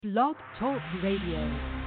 Blog Talk Radio.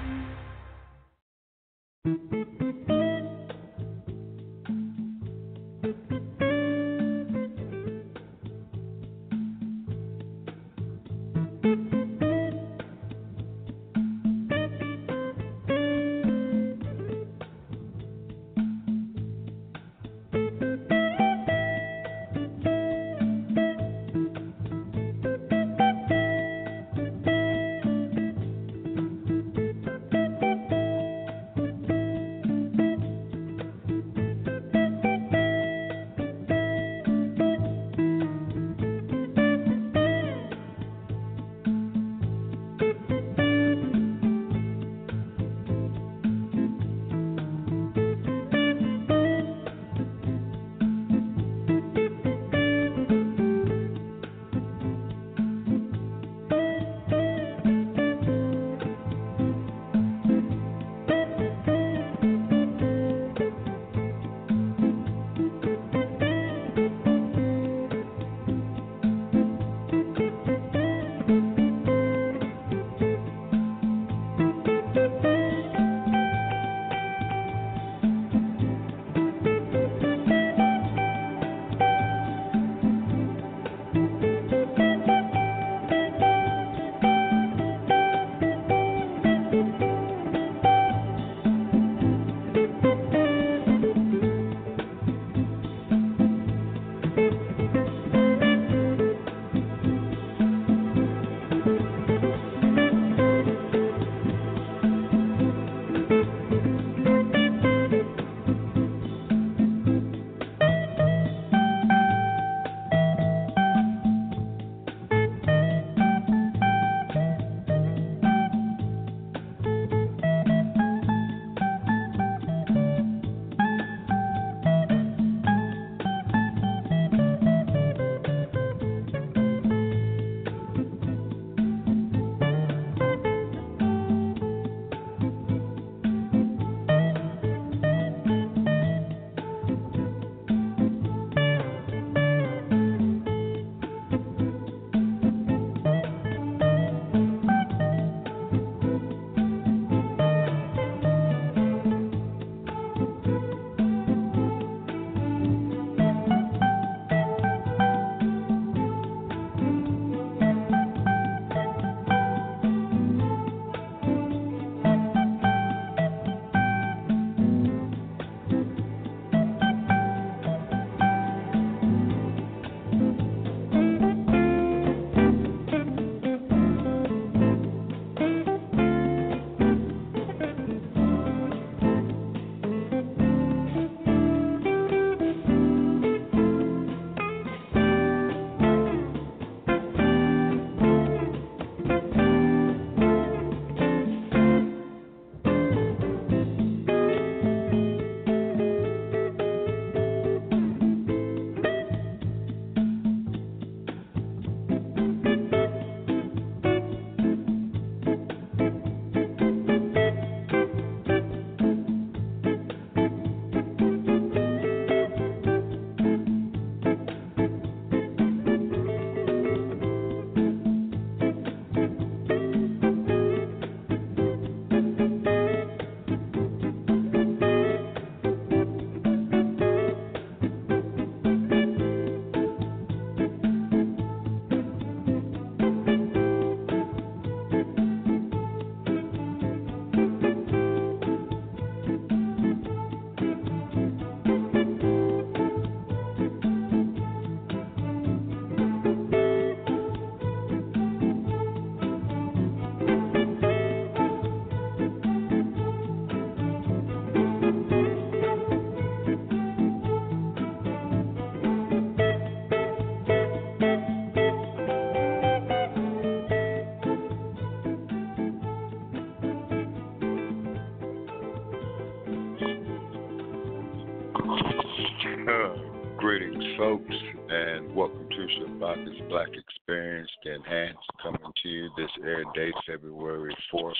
Greetings, folks, and welcome to Shabaka's Black Experience Enhanced, coming to you this air date, February 4th,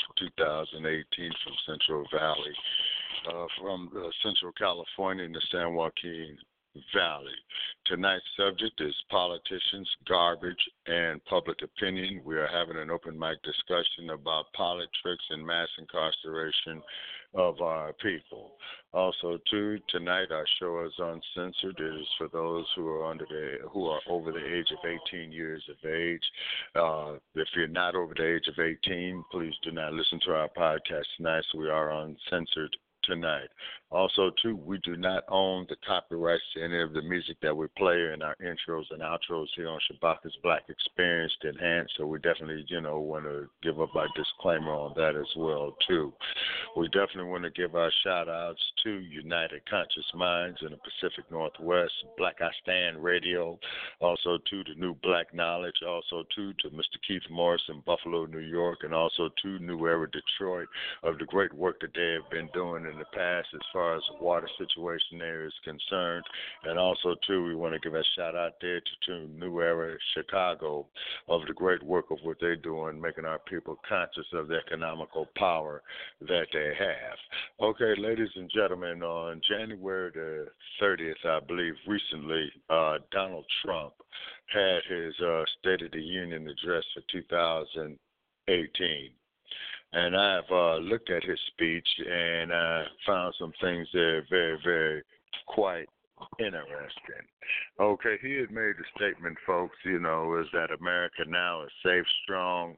2018, from Central Valley, from Central California in the San Joaquin Valley. Tonight's subject is politicians, garbage, and public opinion. We are having an open mic discussion about politics and mass incarceration of our people. Also, too, tonight our show is uncensored. It is for those who are who are over the age of 18 years of age. If you're not over the age of 18, please do not listen to our podcast tonight. So we are uncensored tonight. Also, too, we do not own the copyrights to any of the music that we play in our intros and outros here on Shabaka's Black Experienced Enhanced. So we definitely, want to give up our disclaimer on that as well, too. We definitely want to give our shout outs to United Conscious Minds in the Pacific Northwest, Black I Stand Radio, also to the New Black Knowledge, also to Mr. Keith Morris in Buffalo, New York, and also to New Era Detroit of the great work that they have been doing in the past as far as the water situation there is concerned. And also, too, we want to give a shout out there to New Era Chicago of the great work of what they're doing, making our people conscious of the economical power that they have. Okay, ladies and gentlemen, on January the 30th, I believe, recently, Donald Trump had his State of the Union address for 2018. And I've looked at his speech and found some things that are very, very quite interesting. Okay, he had made the statement, folks, is that America now is safe, strong,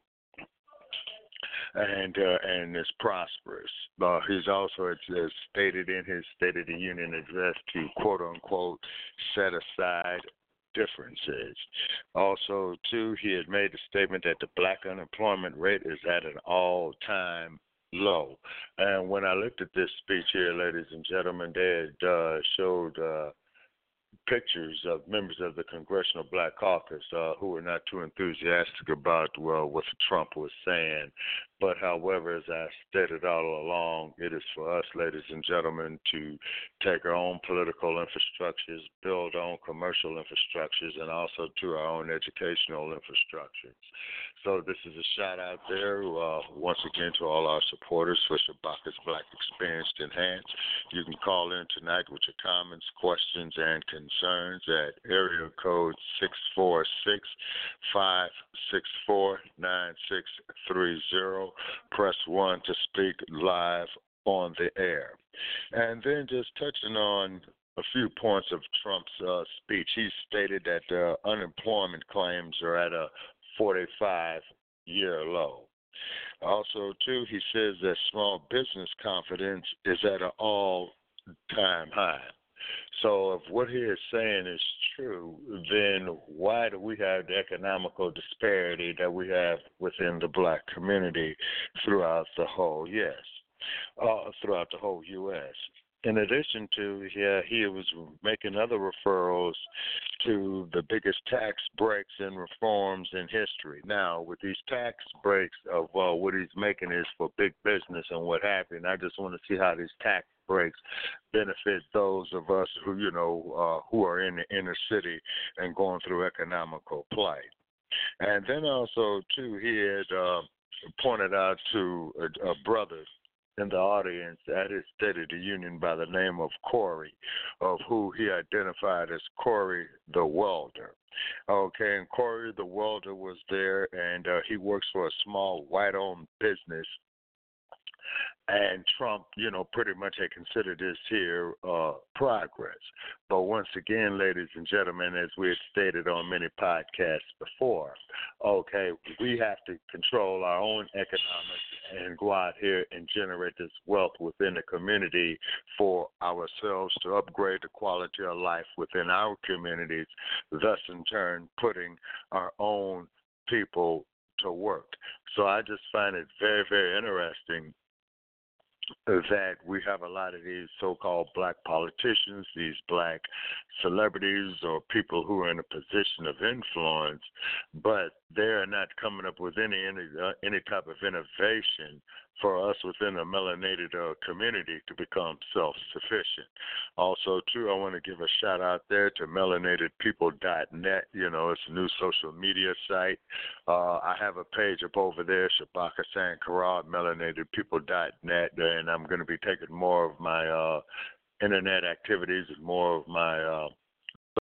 and is prosperous. He's also stated in his State of the Union address to, quote unquote, set aside differences. Also, too, he had made a statement that the black unemployment rate is at an all-time low. And when I looked at this speech here, ladies and gentlemen, they had showed pictures of members of the Congressional Black Caucus who were not too enthusiastic about, what Trump was saying. But, however, as I stated all along, it is for us, ladies and gentlemen, to take our own political infrastructures, build our own commercial infrastructures, and also to our own educational infrastructures. So this is a shout out there, once again, to all our supporters for Shabaka's Black Experienced Enhanced. You can call in tonight with your comments, questions, and concerns at area code 646-564-9630. Press 1 to speak live on the air. And then just touching on a few points of Trump's speech, he stated that unemployment claims are at a 45-year low. Also, too, he says that small business confidence is at an all-time high. So if what he is saying is true, then why do we have the economical disparity that we have within the black community throughout the whole throughout the whole U.S.? In addition to, he was making other referrals to the biggest tax breaks and reforms in history. Now, with these tax breaks of what he's making is for big business and what have you, and I just want to see how these tax breaks benefit those of us who, who are in the inner city and going through economical plight. And then also, too, he had pointed out to a brother in the audience at his State of the Union by the name of Corey, of who he identified as Corey the Welder. Okay, and Corey the Welder was there, and he works for a small white-owned business. And Trump, pretty much had considered this here progress. But once again, ladies and gentlemen, as we have stated on many podcasts before, okay, we have to control our own economics and go out here and generate this wealth within the community for ourselves to upgrade the quality of life within our communities, thus in turn putting our own people to work. So I just find it very, very interesting that we have a lot of these so-called black politicians, these black celebrities or people who are in a position of influence, but they're not coming up with any type of innovation for us within the melanated community to become self-sufficient. Also, too, I want to give a shout-out there to melanatedpeople.net. It's a new social media site. I have a page up over there, Shabaka Sankara, melanatedpeople.net, and I'm going to be taking more of my internet activities and more of my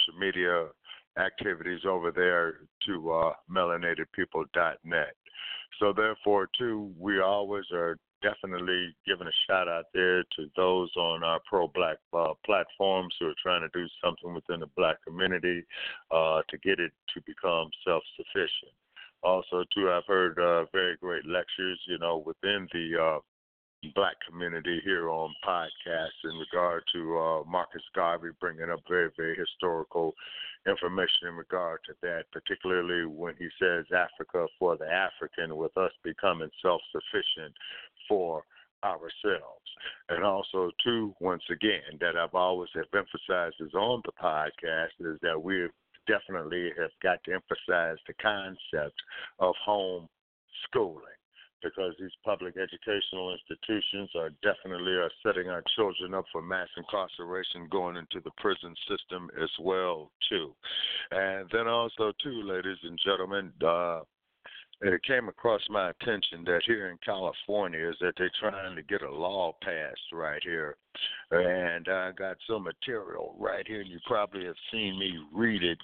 social media activities over there to melanatedpeople.net. So therefore, too, we always are definitely giving a shout out there to those on our pro-black platforms who are trying to do something within the black community to get it to become self-sufficient. Also, too, I've heard very great lectures, within the black community here on podcasts in regard to Marcus Garvey bringing up very, very historical information in regard to that, particularly when he says Africa for the African, with us becoming self-sufficient for ourselves. And also, too, once again, that I've always have emphasized is on the podcast is that we definitely have got to emphasize the concept of home schooling, because these public educational institutions are definitely setting our children up for mass incarceration, going into the prison system as well, too. And then also, too, ladies and gentlemen, it came across my attention that here in California is that they're trying to get a law passed right here. And I got some material right here, and you probably have seen me read it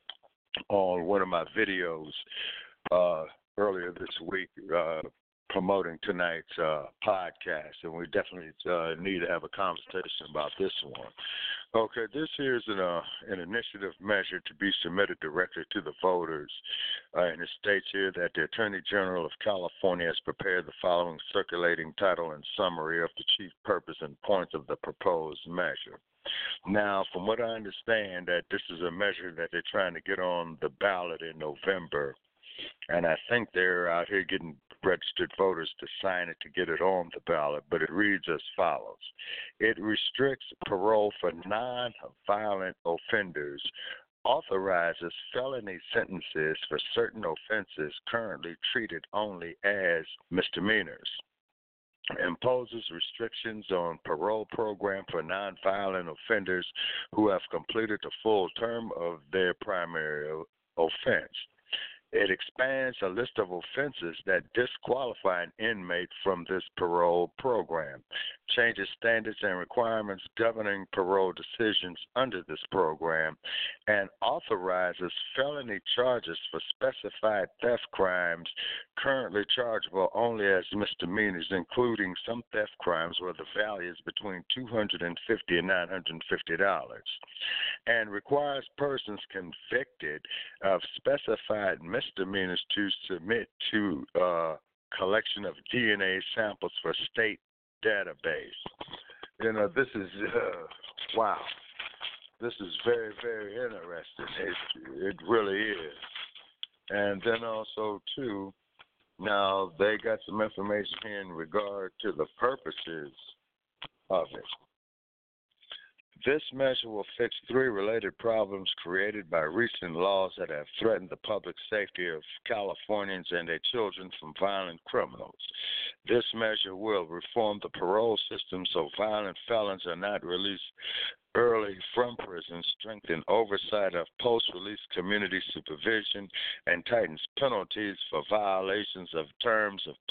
on one of my videos earlier this week, promoting tonight's podcast, and we definitely need to have a conversation about this one. Okay, this here is an initiative measure to be submitted directly to the voters, and it states here that the Attorney General of California has prepared the following circulating title and summary of the chief purpose and points of the proposed measure. Now, from what I understand, that this is a measure that they're trying to get on the ballot in November, and I think they're out here getting registered voters to sign it to get it on the ballot, but it reads as follows. It restricts parole for non-violent offenders, authorizes felony sentences for certain offenses currently treated only as misdemeanors, imposes restrictions on parole program for nonviolent offenders who have completed the full term of their primary offense. It expands a list of offenses that disqualify an inmate from this parole program, changes standards and requirements governing parole decisions under this program, and authorizes felony charges for specified theft crimes currently chargeable only as misdemeanors, including some theft crimes where the value is between $250 and $950, and requires persons convicted of specified misdemeanors to submit to collection of DNA samples for state database. This is wow. This is very, very interesting. It really is. And then also, too, now they got some information here in regard to the purposes of it. This measure will fix 3 related problems created by recent laws that have threatened the public safety of Californians and their children from violent criminals. This measure will reform the parole system so violent felons are not released early from prison, strengthen oversight of post-release community supervision, and tightens penalties for violations of terms of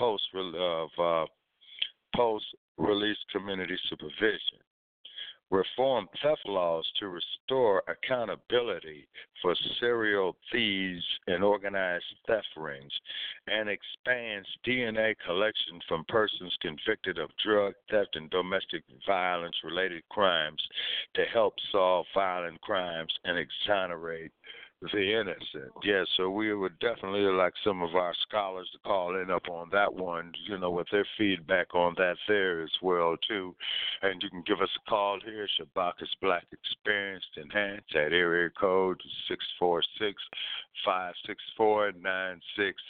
post-release community supervision. Reform theft laws to restore accountability for serial thieves and organized theft rings, and expands DNA collection from persons convicted of drug theft and domestic violence-related crimes to help solve violent crimes and exonerate the innocent. Yes, so we would definitely like some of our scholars to call in up on that one, with their feedback on that there as well, too. And you can give us a call here, Shabaka's Black Experienced Enhanced, at area code 646-564-9630.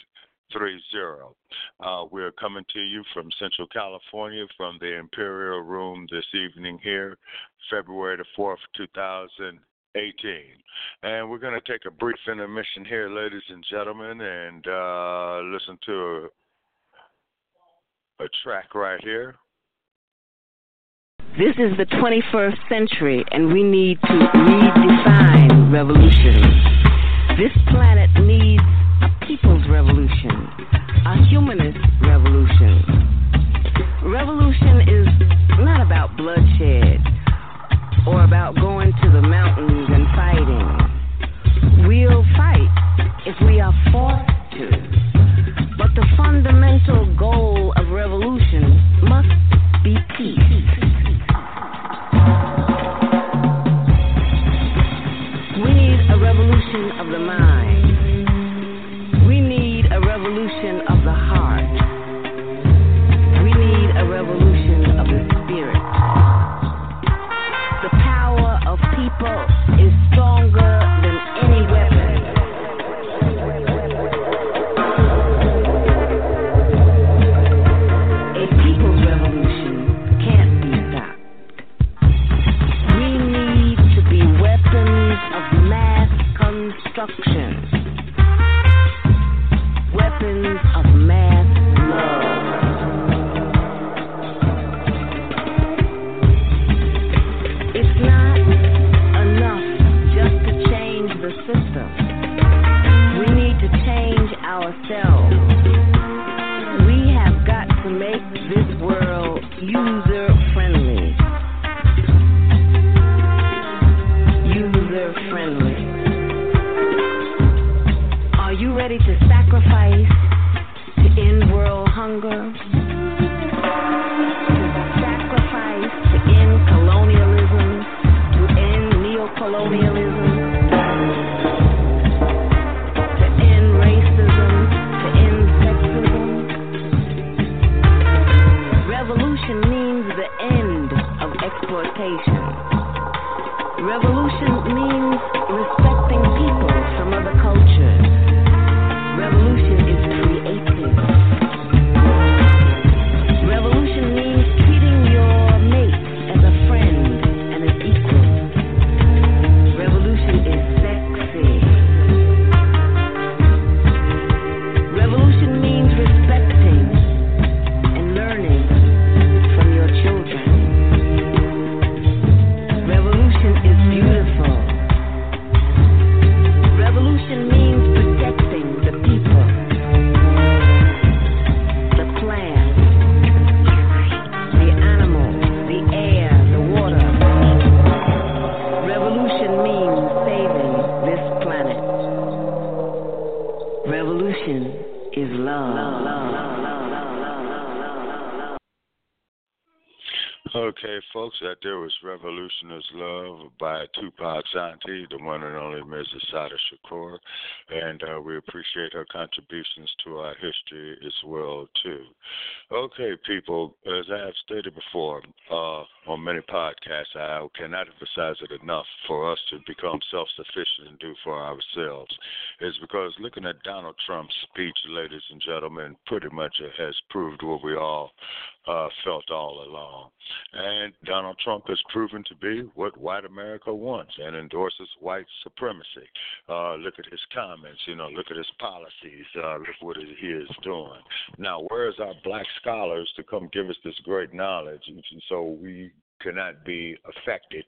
We're coming to you from Central California, from the Imperial Room this evening here, February the 4th, 2018. And we're going to take a brief intermission here, ladies and gentlemen, and listen to a track right here. This is the 21st century, and we need to redefine revolution. This planet needs a people's revolution, a humanist revolution. Revolution is not about bloodshed or about going to the mountains and fighting. make this world user-friendly. User-friendly. Are you ready to sacrifice to end world hunger? To sacrifice to end colonialism, to end neocolonialism, to end racism, to end sexism? Revolution means the end of exploitation. Revolution means respecting people from other cultures. Revolution is creative. Revolution means treating your mate as a friend and an equal. Revolution is sexy. Revolution means respecting and learning from your children. Revolution is beautiful. Revolution means protecting the people, the plants, the animals, the air, the water. Revolution means saving this planet. Revolution is love. Okay, folks, that there was Revolution is Love by Tupac Shakur, the one and only Ms. Assata Shakur, and we appreciate her contributions to our history as well, too. Okay, people, as I have stated before on many podcasts, I cannot emphasize it enough for us to become self-sufficient and do for ourselves. It's because looking at Donald Trump's speech, ladies and gentlemen, pretty much has proved what we all felt all along. And Donald Trump has proven to be what white America wants and endorses white supremacy. Look at his comments, look at his policies, look what he is doing. Now, where is our black scholars to come give us this great knowledge so we cannot be affected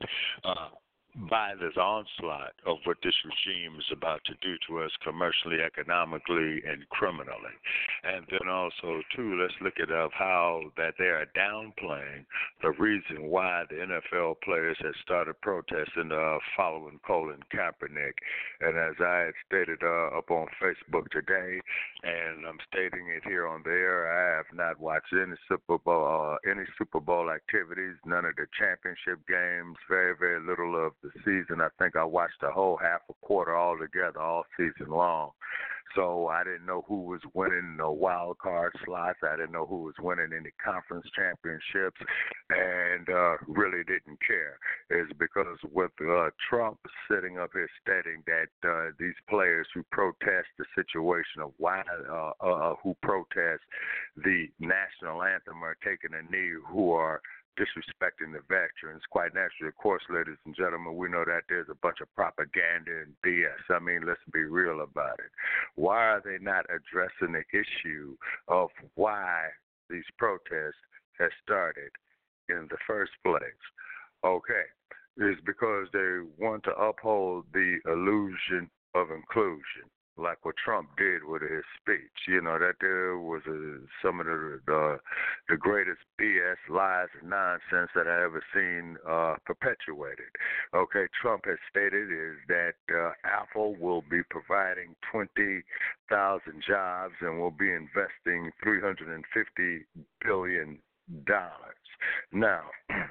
by this onslaught of what this regime is about to do to us commercially, economically, and criminally. And then also, too, let's look at how that they are downplaying the reason why the NFL players have started protesting following Colin Kaepernick. And as I had stated up on Facebook today, and I'm stating it here on the air, I have not watched any Super Bowl activities, none of the championship games, very, very little of the season. I think I watched a whole half a quarter all together all season long. So I didn't know who was winning the wild card slots. I didn't know who was winning any conference championships, and really didn't care. It's because with Trump sitting up here stating that these players who protest the situation of why, who protest the national anthem are taking a knee, who are disrespecting the veterans. Quite naturally, of course, ladies and gentlemen, we know that there's a bunch of propaganda and BS. I mean, let's be real about it. Why are they not addressing the issue of why these protests have started in the first place? Okay, it's because they want to uphold the illusion of inclusion, like what Trump did with his speech. That there was some of the greatest BS, lies, and nonsense that I ever seen perpetuated. Okay, Trump has stated is that Apple will be providing 20,000 jobs and will be investing $350 billion. Now,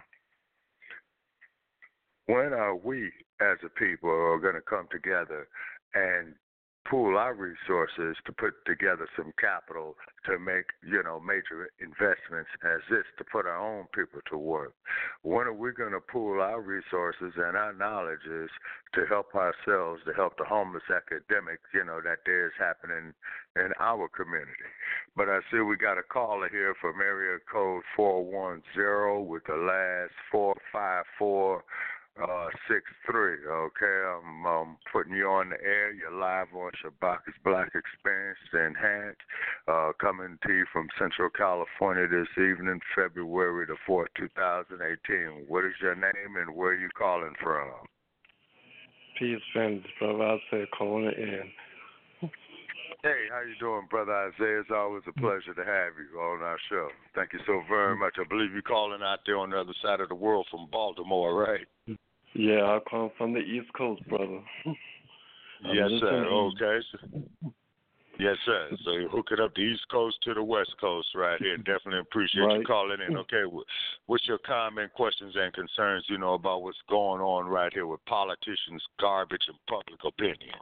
when are we as a people are going to come together and pool our resources to put together some capital to make, major investments as this, to put our own people to work? When are we going to pool our resources and our knowledges to help ourselves, to help the homeless epidemic, that there's happening in our community? But I see we got a caller here from area code 410 with the last 454. 63. Okay, I'm putting you on the air. You're live on Shabaka's Black Experience Enhanced, coming to you from Central California this evening, February the 4th, 2018. What is your name and where are you calling from? Peace, friends, brother. I'll say calling in. Hey, how you doing, Brother Isaiah? It's always a pleasure to have you on our show. Thank you so very much. I believe you're calling out there on the other side of the world from Baltimore, right? Yeah, I come from the East Coast, brother. Yes, sir. Okay. Yes, sir. So you're hooking up the East Coast to the West Coast right here. Definitely appreciate you calling in. Okay, what's your comment, questions, and concerns, about what's going on right here with politicians, garbage, and public opinion?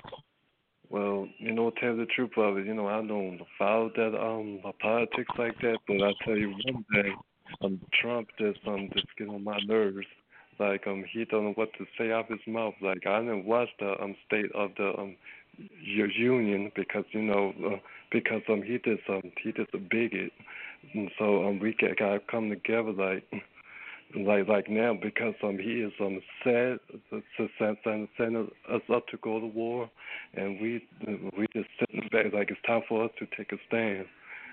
Well, tell the truth of it, I don't follow that politics like that, but I tell you one thing, Trump just get on my nerves. Like he don't know what to say out his mouth. Like I didn't watch the State of the Union because because he just a bigot, and so we gotta come together like now because he is sad sending us up to go to war, and we just sitting back like it's time for us to take a stand.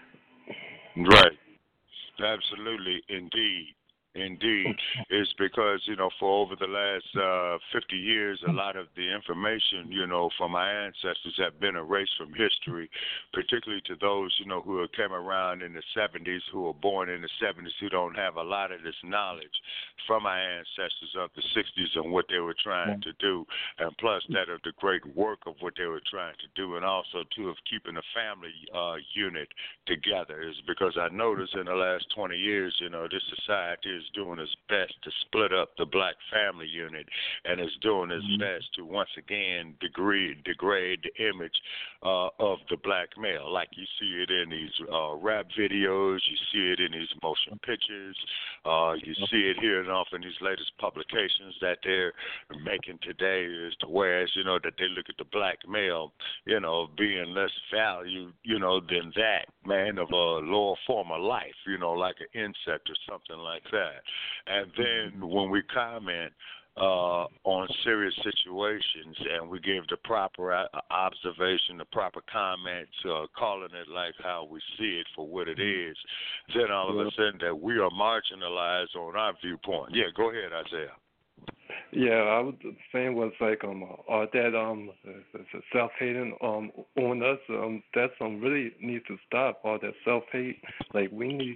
Right. Absolutely. Indeed. It's because, for over the last 50 years, a lot of the information, from my ancestors have been erased from history, particularly to those, who came around in the 70s, who were born in the 70s, who don't have a lot of this knowledge from my ancestors of the 60s and what they were trying to do, and plus that of the great work of what they were trying to do, and also, too, of keeping the family unit together. Is because I noticed in the last 20 years, this society is doing its best to split up the black family unit, and is doing its best to once again degrade the image of the black male. Like you see it in these rap videos, you see it in these motion pictures, you see it here and often these latest publications that they're making today, is to whereas that they look at the black male, being less valued, than that man of a lower form of life, like an insect or something like that. And then when we comment on serious situations and we give the proper observation, the proper comment, calling it like how we see it for what it is, then all of a sudden that we are marginalized on our viewpoint. Yeah, go ahead, Isaiah. Yeah, I was saying was like that self-hating on us that's really needs to stop. All that self-hate, like we need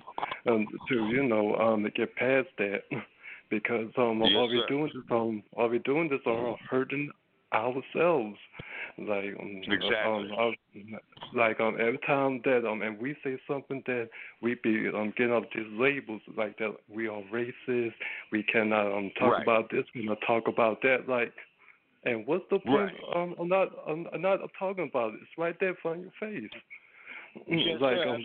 to get past that because are we doing this are hurting ourselves. Like exactly. Every time that and we say something that we be getting up these labels like that we are racist, we cannot talk about this, we cannot talk about that. Like, and what's the point? I'm not talking about it. It's right there in front of your face. Yes, like sir,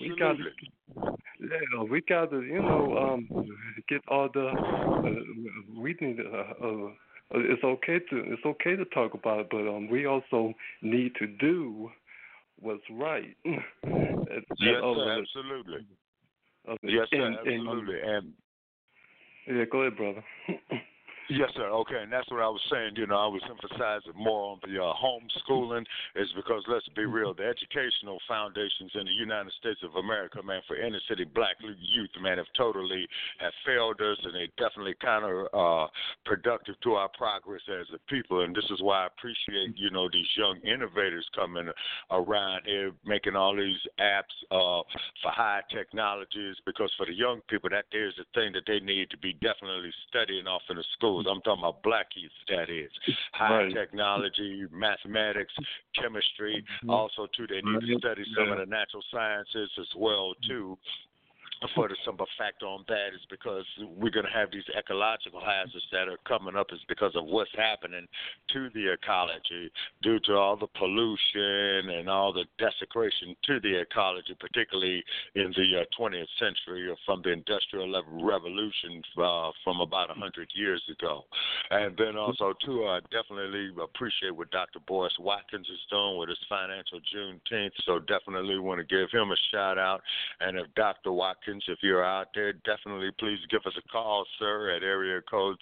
we got to get all the we need it's okay to talk about it, but we also need to do what's right. Yes, sir, absolutely. Yes, sir, absolutely. And yeah, go ahead, brother. Yes, sir. Okay, and that's what I was saying. I was emphasizing more on the homeschooling is because, let's be real, the educational foundations in the United States of America, man, for inner city black youth, man, have failed us, and they definitely counterproductive to our progress as a people. And this is why I appreciate, these young innovators coming around here, making all these apps for high technologies, because for the young people, that there's a thing that they need to be definitely studying off in the schools. I'm talking about black youth, that is. High technology, mathematics, chemistry. Also, too, they need to study some of the natural sciences as well, too. For the simple fact on that is because we're going to have these ecological hazards that are coming up is because of what's happening to the ecology due to all the pollution and all the desecration to the ecology, particularly in the 20th century or from the Industrial Revolution from about 100 years ago. And then also, too, I definitely appreciate what Dr. Boyce Watkins is doing with his financial Juneteenth, so definitely want to give him a shout-out. And if Dr. Watkins, if you're out there, definitely please give us a call, sir, at area code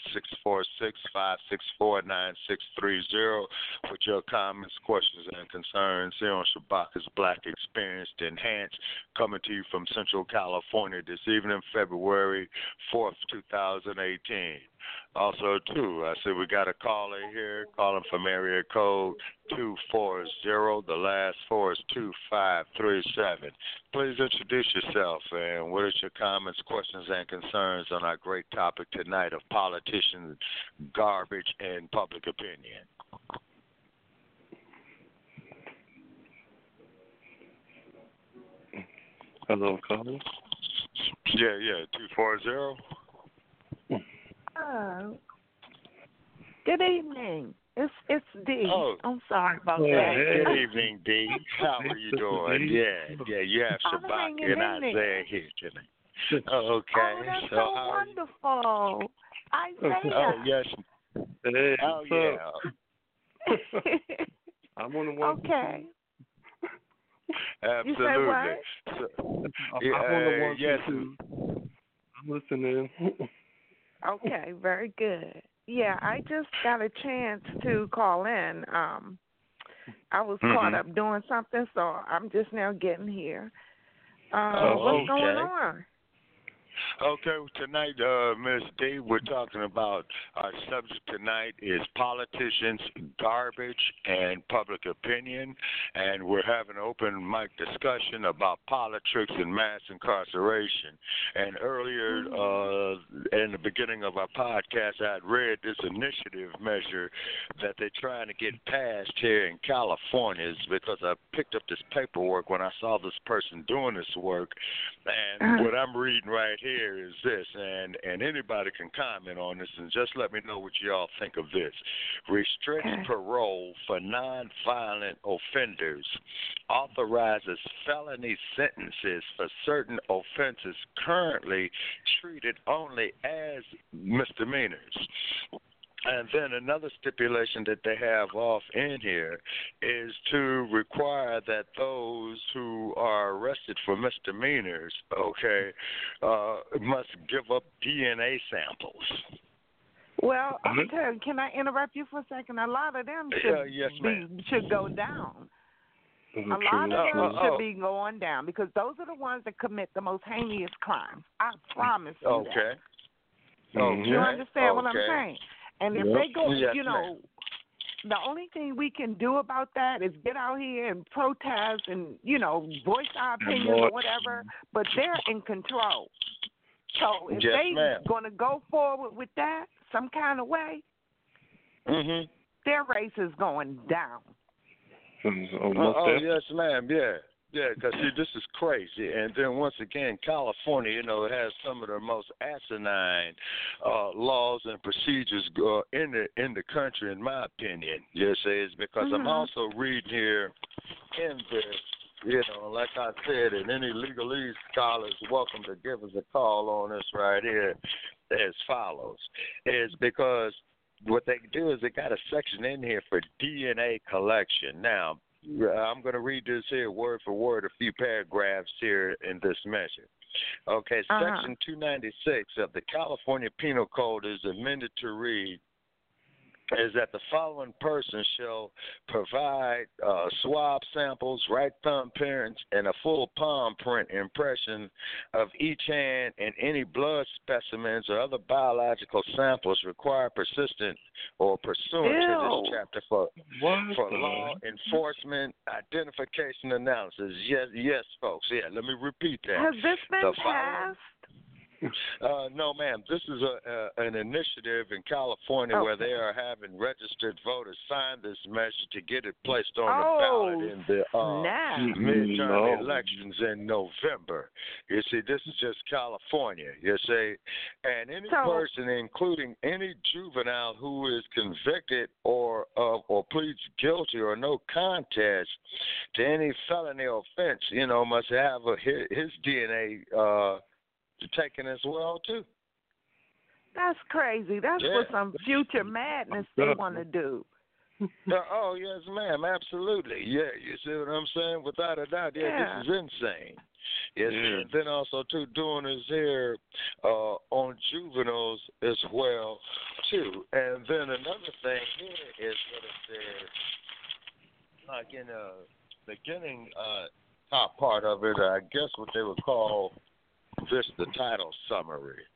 646-564-9630 with your comments, questions, and concerns here on Shabaka's Black Experienced Enhanced, coming to you from Central California this evening, February 4th, 2018. Also, too, I said we got a caller here calling from area code 240. The last four is 2537. Please introduce yourself and what is your comments, questions, and concerns on our great topic tonight of politicians, garbage, and public opinion. Hello, caller. Yeah, 240. Good evening. It's D. Oh. I'm sorry about Hey, that. hey. Good evening, D. How are you doing? Yeah, you have I'm Shabbat hanging and in Isaiah there. here tonight. Oh, okay. Oh, that's So so how are you? wonderful. Isaiah. Oh, yes. Hey, Oh, what's yeah. up? I'm on the one. Okay. Absolutely. You say what? So, I'm on the one. yes. I'm listening. Okay, very good. Yeah, I just got a chance to call in. I was caught up doing something, so I'm just now getting here. What's going on? Okay, tonight, Ms. D, we're talking about our subject tonight is politicians, garbage, and public opinion, and we're having an open mic discussion about politics and mass incarceration. And earlier, in the beginning of our podcast, I had read this initiative measure that they're trying to get passed here in California, because I picked up this paperwork when I saw this person doing this work, and what I'm reading right here is this, and anybody can comment on this, and just let me know what y'all think of this. Restricts parole for nonviolent offenders, authorizes felony sentences for certain offenses currently treated only as misdemeanors. And then another stipulation that they have off in here is to require that those who are arrested for misdemeanors, must give up DNA samples. Well, I'll tell you, can I interrupt you for a second? A lot of them should go down. A lot of them should be going down, because those are the ones that commit the most heinous crimes. I promise you that. Okay. You understand what I'm saying? And if they go, yes, the only thing we can do about that is get out here and protest and, voice our opinion or whatever, but they're in control. So if they're going to go forward with that some kind of way, their race is going down. Yes, ma'am, Yeah, because, see, this is crazy. And then, once again, California, it has some of the most asinine laws and procedures in the country, in my opinion. Yes, it's because I'm also reading here in this, like I said, and any legalese scholars welcome to give us a call on this right here as follows. Is because what they do is they got a section in here for DNA collection. Now, I'm going to read this here word for word, a few paragraphs here in this measure. Okay, Section 296 of the California Penal Code is amended to read, is that the following person shall provide swab samples, right thumb prints, and a full palm print impression of each hand and any blood specimens or other biological samples required persistent or pursuant to this chapter for law enforcement identification analysis. Yes, folks. Yeah, let me repeat that. Has this been passed? No, ma'am. This is an initiative in California where they are having registered voters sign this measure to get it placed on the ballot in the midterm elections in November. You see, this is just California. You see, and any person, including any juvenile who is convicted or pleads guilty or no contest to any felony offense, must have his DNA taken as well too. That's crazy. That's for some future madness they want to do. Oh yes, ma'am, absolutely. Yeah, you see what I'm saying? Without a doubt, this is insane. Yes, and then also too doing this here on juveniles as well too. And then another thing here is what it says, like in the beginning top part of it, I guess what they would call this the title summary.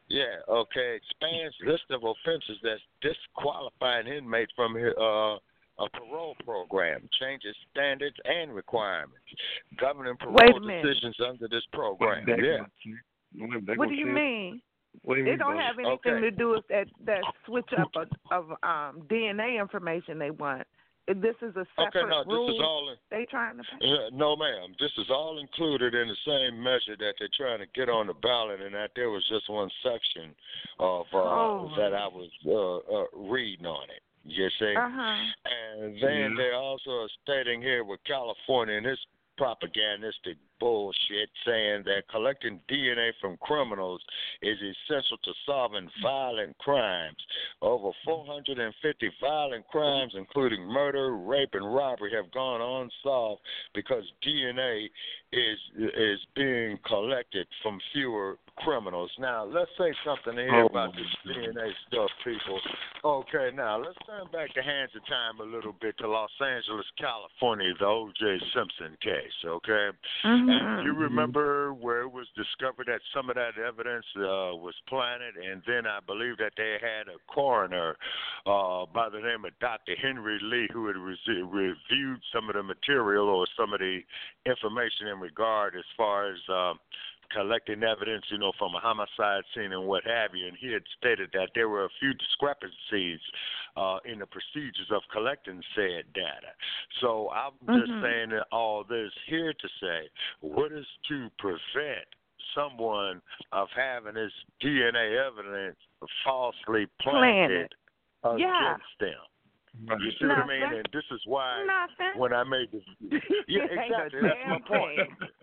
Yeah, okay. Expands list of offenses that disqualify an inmate from a parole program. Changes standards and requirements. Governing parole decisions under this program. Yeah. What do you mean? It don't have anything to do with that switch up of DNA information they want. This is a separate rule. This is all they trying to pass. No, ma'am. This is all included in the same measure that they're trying to get on the ballot, and that there was just one section of that I was reading on it. You see? And then they're also stating here with California and this propagandistic bullshit saying that collecting DNA from criminals is essential to solving violent crimes. Over 450 violent crimes, including murder, rape, and robbery, have gone unsolved because DNA is being collected from fewer criminals. Now, let's say something here about this DNA stuff, people. Okay, now, let's turn back the hands of time a little bit to Los Angeles, California, the O.J. Simpson case, okay? And you remember where it was discovered that some of that evidence was planted, and then I believe that they had a coroner by the name of Dr. Henry Lee who had reviewed some of the material or some of the information in regard as far as collecting evidence, from a homicide scene and what have you, and he had stated that there were a few discrepancies in the procedures of collecting said data. So I'm just saying all this here to say, what is to prevent someone of having this DNA evidence falsely planted against them? You see what I mean? And this is why when I made this, exactly. That's my point.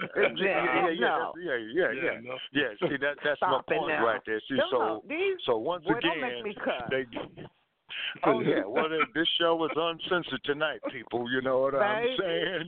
Yeah. See, that's my point right there. See, so once again, well, this show was uncensored tonight, people. You know what I'm saying?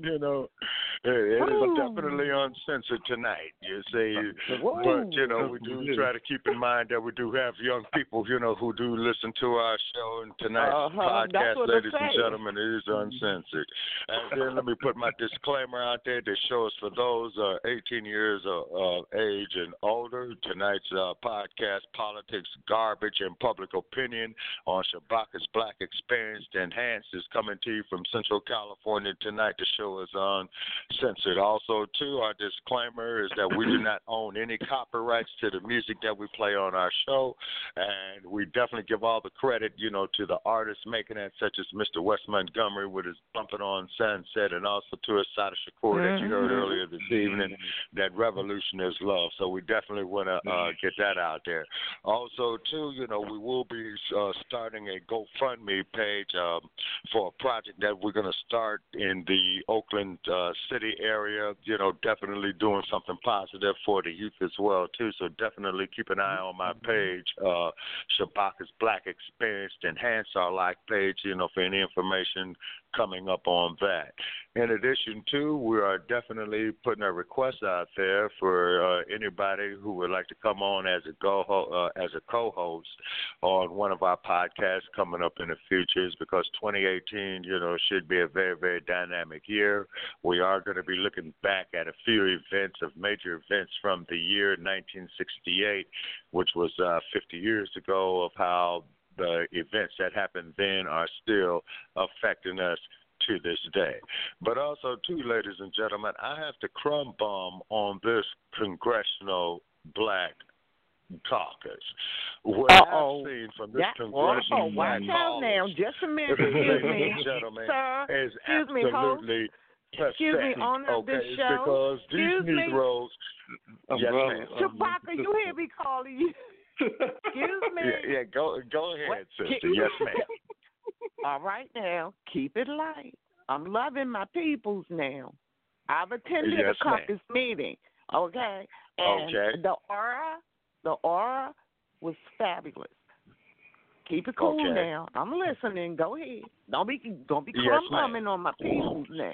It is definitely uncensored tonight. You see, but we do try to keep in mind that we do have young people, who do listen to our show. And tonight's podcast, ladies and gentlemen, it is uncensored. And then let me put my disclaimer out there that shows for those 18 years of age and older. Tonight's podcast, Politics, Garbage, and Public Opinion on Shabaka's Black Experience Enhanced, is coming to you from Central California tonight. The show is uncensored. Also, too, our disclaimer is that we do not own any copyrights to the music that we play on our show, and we definitely give all the credit, to the artists making it, such as Mr. Wes Montgomery with his Bumping on Sunset, and also to Assata Shakur that you heard earlier this evening, that Revolution is Love. So we definitely want to get that out there. Also, too, we will be starting a GoFundMe page for a project that we're going to start in the Oakland City area, definitely doing something positive for the youth as well, too. So definitely keep an eye on my page, Shabaka's Black Experience Enhance Our Life page, for any information coming up on that. In addition to, we are definitely putting a request out there for anybody who would like to come on as a co-host on one of our podcasts coming up in the futures, because 2018, should be a very, very dynamic year. We are going to be looking back at a few major events from the year 1968, which was 50 years ago, of how the events that happened then are still affecting us to this day. But also, too, ladies and gentlemen, I have to crumb bomb on this Congressional Black Caucus. What I've seen from this Congressional Black Caucus, now, just a minute, excuse me, gentlemen, sir, is absolutely pathetic. Excuse me, on this show. Because these Negroes, yes, ma'am. Shabaka, you hear me calling you? Excuse me. Yeah, go ahead, sister. Yes, ma'am. All right, now, keep it light. I'm loving my peoples now. I've attended a caucus meeting, okay? And the aura was fabulous. Keep it cool now. I'm listening. Go ahead. Don't be crumbling on my peoples now.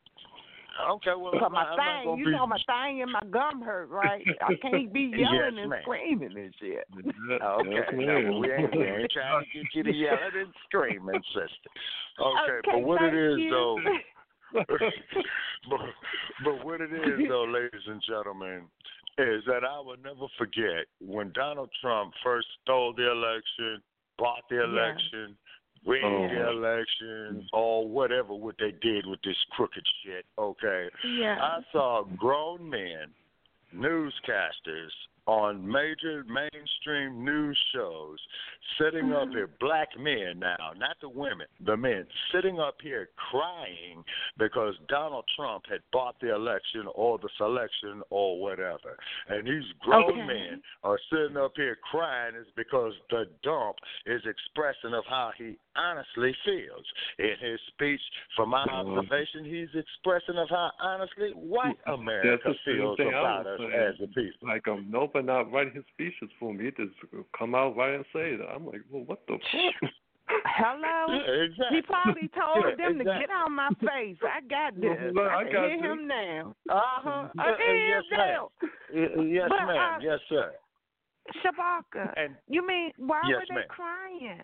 Okay, well, my thing and my gum hurt, right? I can't be yelling and screaming and shit. Okay, no, we ain't trying to get you to yelling and screaming, sister. Okay, but what it is, though, but what it is, though, ladies and gentlemen, is that I will never forget when Donald Trump first stole the election, bought the election, rigged the election, or whatever what they did with this crooked shit, okay? Yeah. I saw grown men, newscasters, on major mainstream news shows, sitting up here, black men now, not the women, the men, sitting up here crying because Donald Trump had bought the election or the selection or whatever. And these grown men are sitting up here crying is because the dump is expressing of how he honestly feels. In his speech, from my observation, he's expressing of how honestly white America feels about us as a people. Like, but not writing his speeches for me. He just come out right and say it. I'm like, well, what the fuck? Hello? Yeah, exactly. He probably told them to get out of my face. I got this. I can hear him now. I can hear him now. Yes, ma'am. Yes, sir. Shabaka, you mean, why were they crying?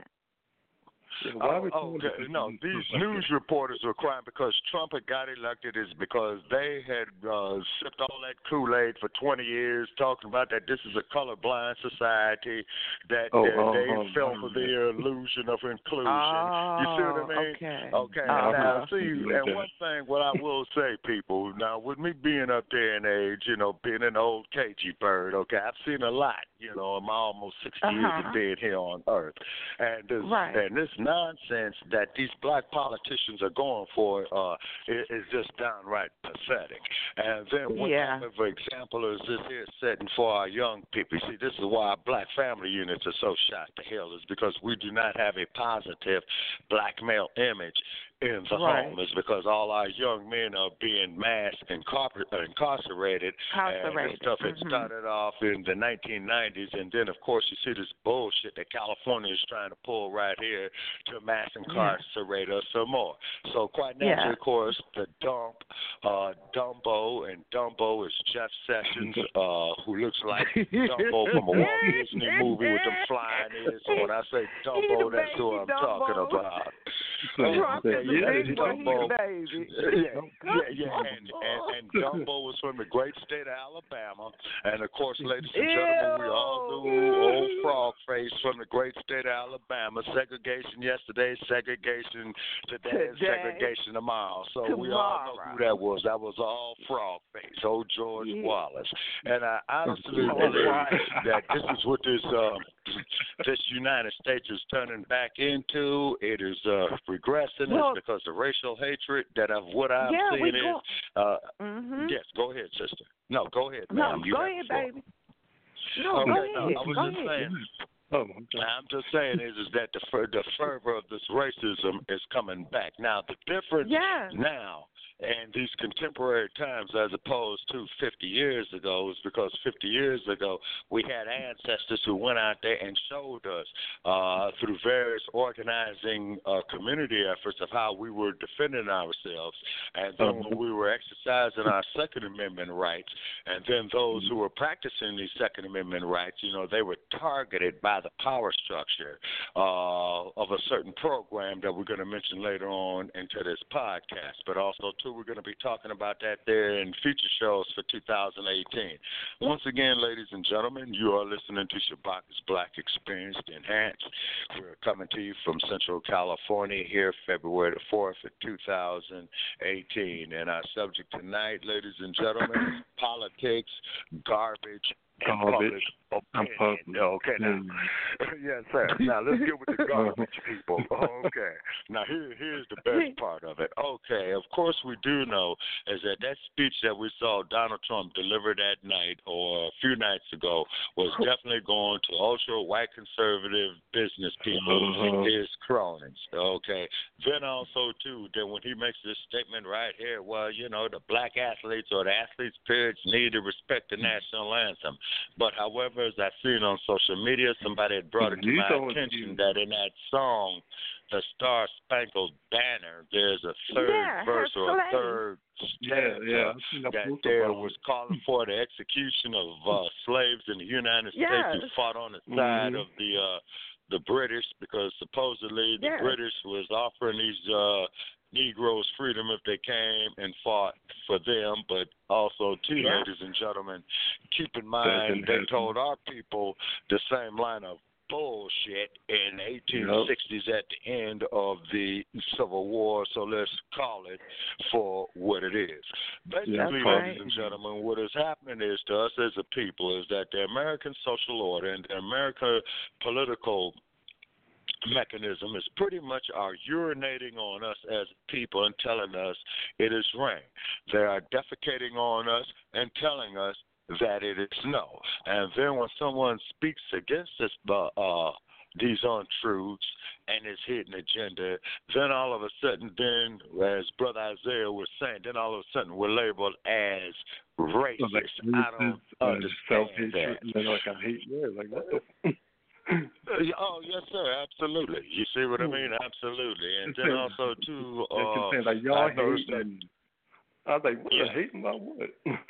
No, these news reporters were crying because Trump had got elected is because they had sipped all that Kool-Aid for 20 years talking about that this is a colorblind society, that they fell for the illusion of inclusion. You see what I mean? Okay. Now, see, and one thing, what I will say, people, now with me being up there in age, being an old cagey bird, okay, I've seen a lot, in my almost 60 years of being here on Earth. And this nonsense that these black politicians are going for is just downright pathetic. And then one type of example is this here setting for our young people. See, this is why our black family units are so shot to hell, is because we do not have a positive black male image in the home. Is because all our young men are being mass incarcerated. And this stuff had started off in the 1990s, and then of course you see this bullshit that California is trying to pull right here to mass incarcerate us some more. So quite naturally, of course, the Dumbo, and Dumbo is Jeff Sessions, who looks like Dumbo from a Walt Disney movie with them flying ears. So when I say Dumbo, that's who I'm talking about. And Dumbo was from the great state of Alabama, and of course, ladies and gentlemen, we all knew old frog face from the great state of Alabama. Segregation yesterday, segregation today, and segregation tomorrow. So we all know who that was. That was all frog face, old George Wallace. And I honestly believe that this is what this United States is turning back into. It is regressing. It's because of racial hatred that I'm seeing is. Yes, go ahead, sister. No, go ahead, ma'am. No, go ahead, baby. No, go ahead. I was just saying. I'm just saying is that the fervor of this racism is coming back. Now, the difference now and these contemporary times as opposed to 50 years ago is because 50 years ago we had ancestors who went out there and showed us through various organizing community efforts of how we were defending ourselves, and then when we were exercising our Second Amendment rights, and then those who were practicing these Second Amendment rights, they were targeted by the power structure of a certain program that we're going to mention later on into this podcast, but also too we're going to be talking about that there in future shows for 2018. Once again, ladies and gentlemen, you are listening to Shabaka's Black Experienced Enhanced. We're coming to you from Central California here, February the 4th of 2018. And our subject tonight, ladies and gentlemen, politics, garbage, public opinion. Okay, now, yes, sir. Now let's get with the garbage, people. Okay. Now here's the best part of it. Okay, of course we do know is that speech that we saw Donald Trump deliver that night or a few nights ago was definitely going to ultra white conservative business people, his cronies. Okay. Then also too that when he makes this statement right here, well, the black athletes or the athletes periods need to respect the national anthem. But however, as I've seen on social media, somebody had brought it to my attention that in that song, the Star Spangled Banner, there's a third verse or a third stanza that there was calling for the execution of slaves in the United States who fought on the side of the British, because supposedly the British was offering these Negroes freedom if they came and fought for them, but also, too, Yeah. ladies and gentlemen, keep in mind they told our people the same line of bullshit in the 1860s at the end of the Civil War, so let's call it for what it is. Basically, ladies and gentlemen, what is happening is to us as a people is that the American social order and the American political mechanism is pretty much are urinating on us as people and telling us it is rain. They are defecating on us and telling us that it is no. And then when someone speaks against this, these untruths and his hidden agenda, then all of a sudden, then, as Brother Isaiah was saying, then all of a sudden we're labeled as racist. I don't understand that. And like I hate you. Like, what the Oh, yes, sir, absolutely. You see what I mean? Absolutely. And then also, too, like, y'all hating. I was like, what? Hating about what?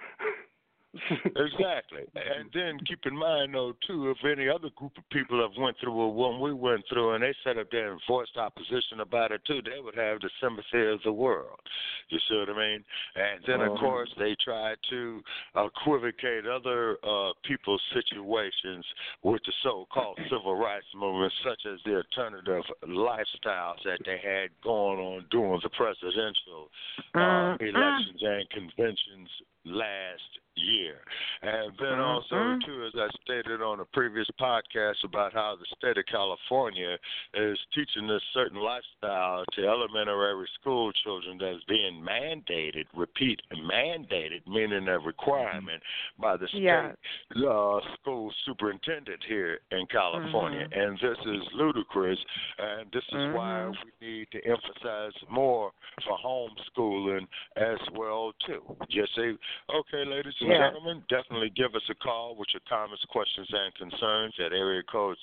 Exactly. And then keep in mind, though, too, if any other group of people have went through what we went through and they sat up there and voiced opposition about it, too, they would have the sympathy of the world. You see what I mean? And then, of course, they try to equivocate other people's situations with the so-called civil rights movement, such as the alternative lifestyles that they had going on during the presidential elections and conventions last year. And then also, too, as I stated on a previous podcast about how the state of California is teaching this certain lifestyle to elementary school children that's being mandated, mandated, meaning a requirement by the state school superintendent here in California. And this is ludicrous, and this is why we need to emphasize more for homeschooling as well, too. You see? Okay, ladies and gentlemen, definitely give us a call with your comments, questions, and concerns at area code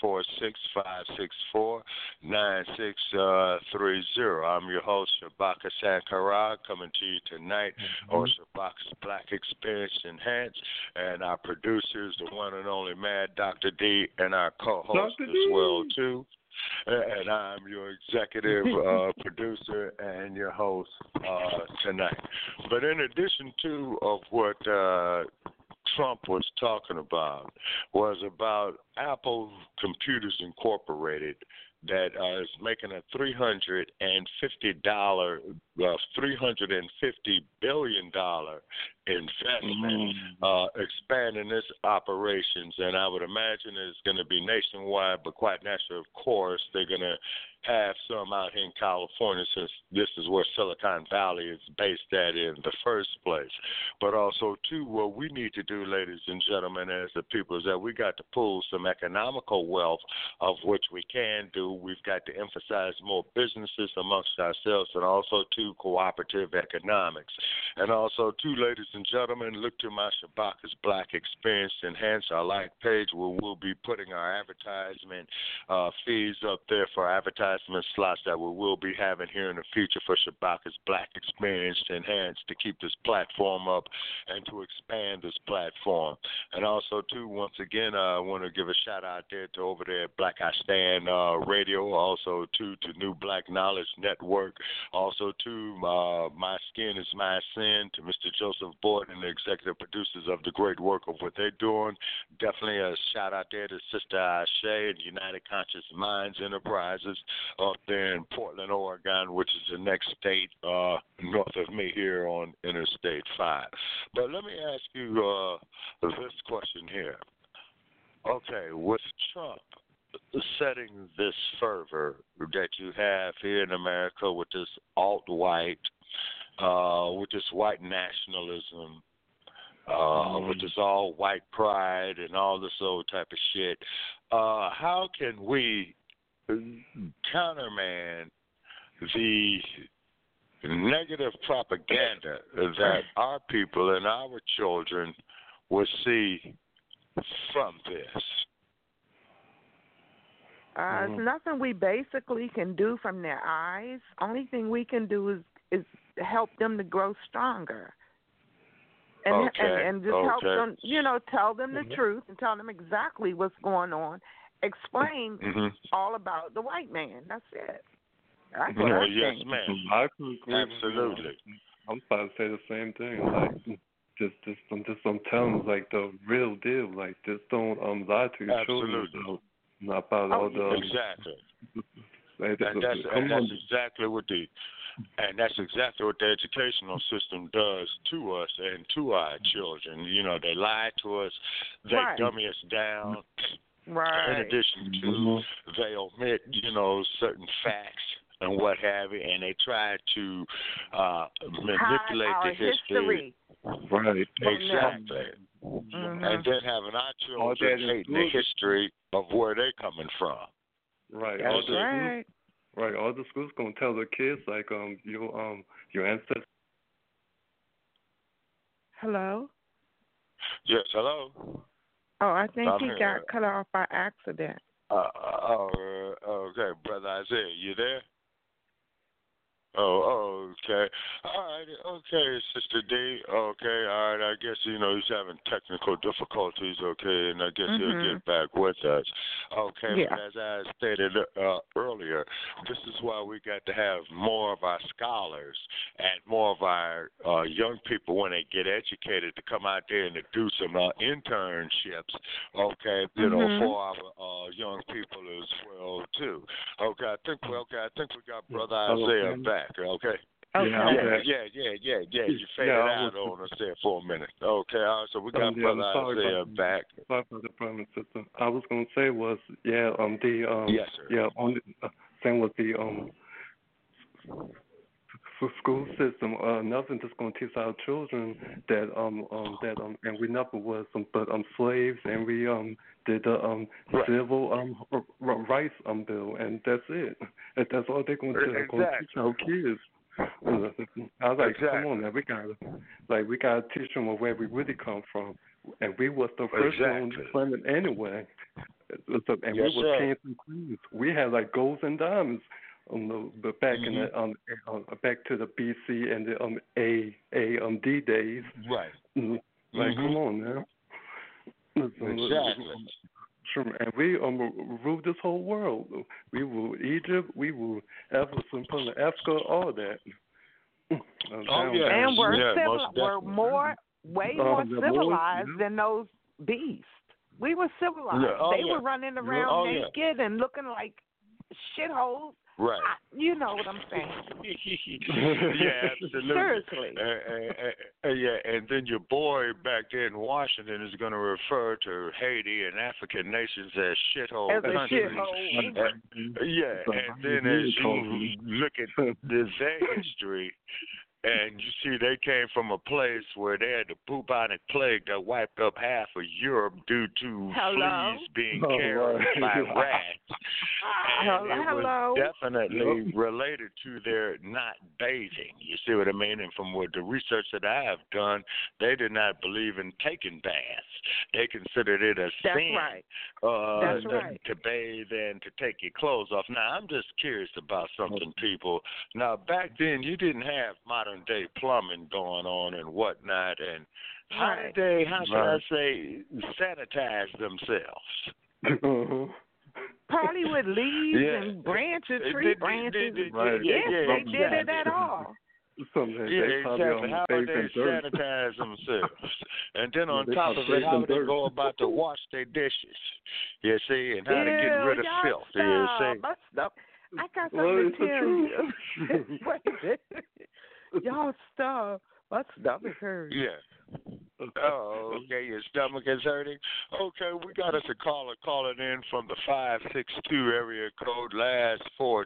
646-564-9630. I'm your host, Shabaka Sankara, coming to you tonight on Shabaka's Black Experience Enhanced, and our producers, the one and only Mad Dr. D, and our co-host as well, too. And I'm your executive producer and your host tonight. But in addition to of what Trump was talking about was about Apple Computers Incorporated that is making a $350 billion investment, expanding its operations, and I would imagine it's going to be nationwide, but quite naturally, of course, they're going to have some out here in California, since this is where Silicon Valley is based at in the first place. But also, too, what we need to do, ladies and gentlemen, as the people, is that we got to pull some economical wealth, of which we can do. We've got to emphasize more businesses amongst ourselves, and also, too, cooperative economics. And also, too, ladies and gentlemen, look to my Shabaka's Black Experience Enhance, our like page, where we'll be putting our advertisement fees up there for advertisement slots that we will be having here in the future for Shabaka's Black Experience Enhance, to keep this platform up and to expand this platform. And also, too, once again, I want to give a shout out there to over there at Black I Stand Radio, also, too, to New Black Knowledge Network, also, to My Skin is My Sin, to Mr. Joseph Boyd and the executive producers of the great work of what they're doing. Definitely a shout out there to Sister Ashe and United Conscious Minds Enterprises up there in Portland, Oregon, which is the next state north of me here on Interstate 5. But let me ask you this question here. Okay, with Trump setting this fervor that you have here in America with this alt-white, with this white nationalism, with this all-white pride and all this old type of shit, how can we countermand the negative propaganda that our people and our children will see from this? There's nothing we basically can do from their eyes. Only thing we can do is help them to grow stronger. And just help them, tell them the truth and tell them exactly what's going on. Explain all about the white man. That's it. That's what I yes, think. ma'am. I could agree. Absolutely. I'm about to say the same thing. Like, I'm telling them, like, the real deal. Like, just don't lie to your children. Absolutely. Not about all the Exactly. Like, And that's exactly what the educational system does to us and to our children. You know, they lie to us, they Right. dummy us down. Right. In addition to, they omit, certain facts and what have you, and they try to manipulate our the history. Right. Exactly. Mm-hmm. And then having our children hating the history of where they're coming from. Right. That's right. Right. All the schools gonna tell the kids like your ancestors. Hello. Yes. Hello. Oh, I think I'm he here. got cut off by accident. Okay, Brother Isaiah, you there? Oh, okay. All right, okay, Sister D. Okay, all right. I guess, he's having technical difficulties, okay, and I guess he'll get back with us. Okay, Yeah. But as I stated earlier, this is why we got to have more of our scholars and more of our young people when they get educated to come out there and to do some internships, okay, for our young people as well, too. Okay, I think we got Brother Isaiah back. Okay. Okay. Yeah. You faded out on us there for a minute. Okay. All right, so we got Brother Isaiah back. Sorry for the problem, sister. I was gonna say was yes, sir. Yeah, on the same with the school system. Nothing just gonna teach our children that and we never was but slaves, and we did the civil rights bill, and that's it. And that's all they're gonna do. They're gonna teach our kids. I was like, come on, man, we gotta teach them where we really come from, and we was the first on the planet anyway. And we were kings and queens. We had like golds and diamonds. But back in the back to the BC and the D days. Right. Like, come on now. Exactly. And we ruled this whole world. We ruled Egypt. We ruled Ephesus, Africa, all that. And we're way more civilized than those beasts. We were civilized. They were running around naked and looking like shitholes. Right. You know what I'm saying. Yeah, absolutely. Seriously. And then your boy back there in Washington is going to refer to Haiti and African nations as shithole countries. And then as you look at their history, and you see they came from a place where they had the bubonic plague that wiped up half of Europe due to fleas being carried by rats. And it was definitely related to their not bathing. You see what I mean? And from what the research that I have done, they did not believe in taking baths. They considered it a sin to bathe and to take your clothes off. Now, I'm just curious about something, people. Now, back then, you didn't have modern-day plumbing going on and whatnot, and how did they, I say, sanitize themselves? Probably with leaves and branches, tree branches. They did it at all. Exactly. How would they sanitize themselves? And then on top of it, how would they go about to wash their dishes? You see, and how to get rid of filth. You see. I got something to tell you. Wait a minute. Y'all stop. My stomach hurts. Yeah. Oh, okay. Your stomach is hurting? Okay, we got us a caller calling in from the 562 area code, last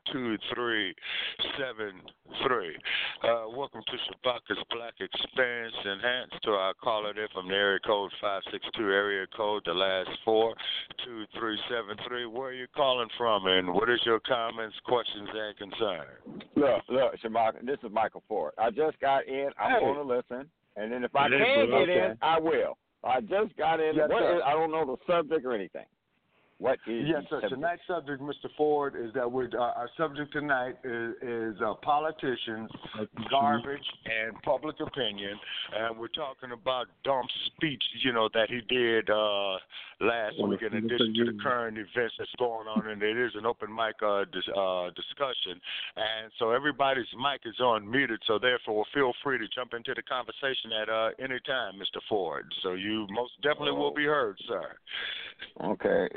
42373. Welcome to Shabaka's Black Experience Enhanced. To our caller there from the area code 562 area code, the last 42373. Where are you calling from, and what is your comments, questions, and concerns? Look, Shabaka, this is Michael Ford. I just got in. I'm going to listen. And then if I can get in, I will. I just got in. I don't know the subject or anything. What is yes, the sir. subject? Tonight's subject, Mr. Ford, is that our subject tonight is politicians, garbage, and public opinion, and we're talking about dumb speech, that he did last week. In addition to the current events that's going on, and it is an open mic discussion, and so everybody's mic is unmuted. So therefore, feel free to jump into the conversation at any time, Mr. Ford. So you most definitely will be heard, sir. Okay.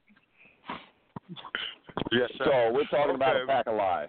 Yes, sir. So we're talking about a pack of lies.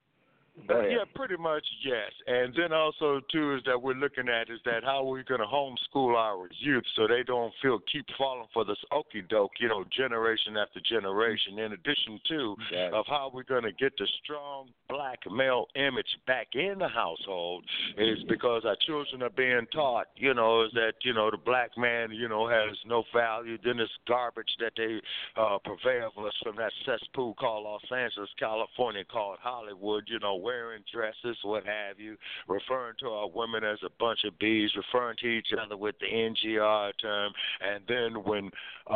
Yeah, pretty much, yes. And then also, too, is that we're looking at is that how we're going to homeschool our youth so they don't keep falling for this okie doke, generation after generation. In addition to of how we're going to get the strong black male image back in the household is because our children are being taught, is that, the black man, has no value. Then this garbage that they prevail us from that cesspool called Los Angeles, California, called Hollywood, wearing dresses, what have you, referring to our women as a bunch of bees, referring to each other with the NGR term, and then when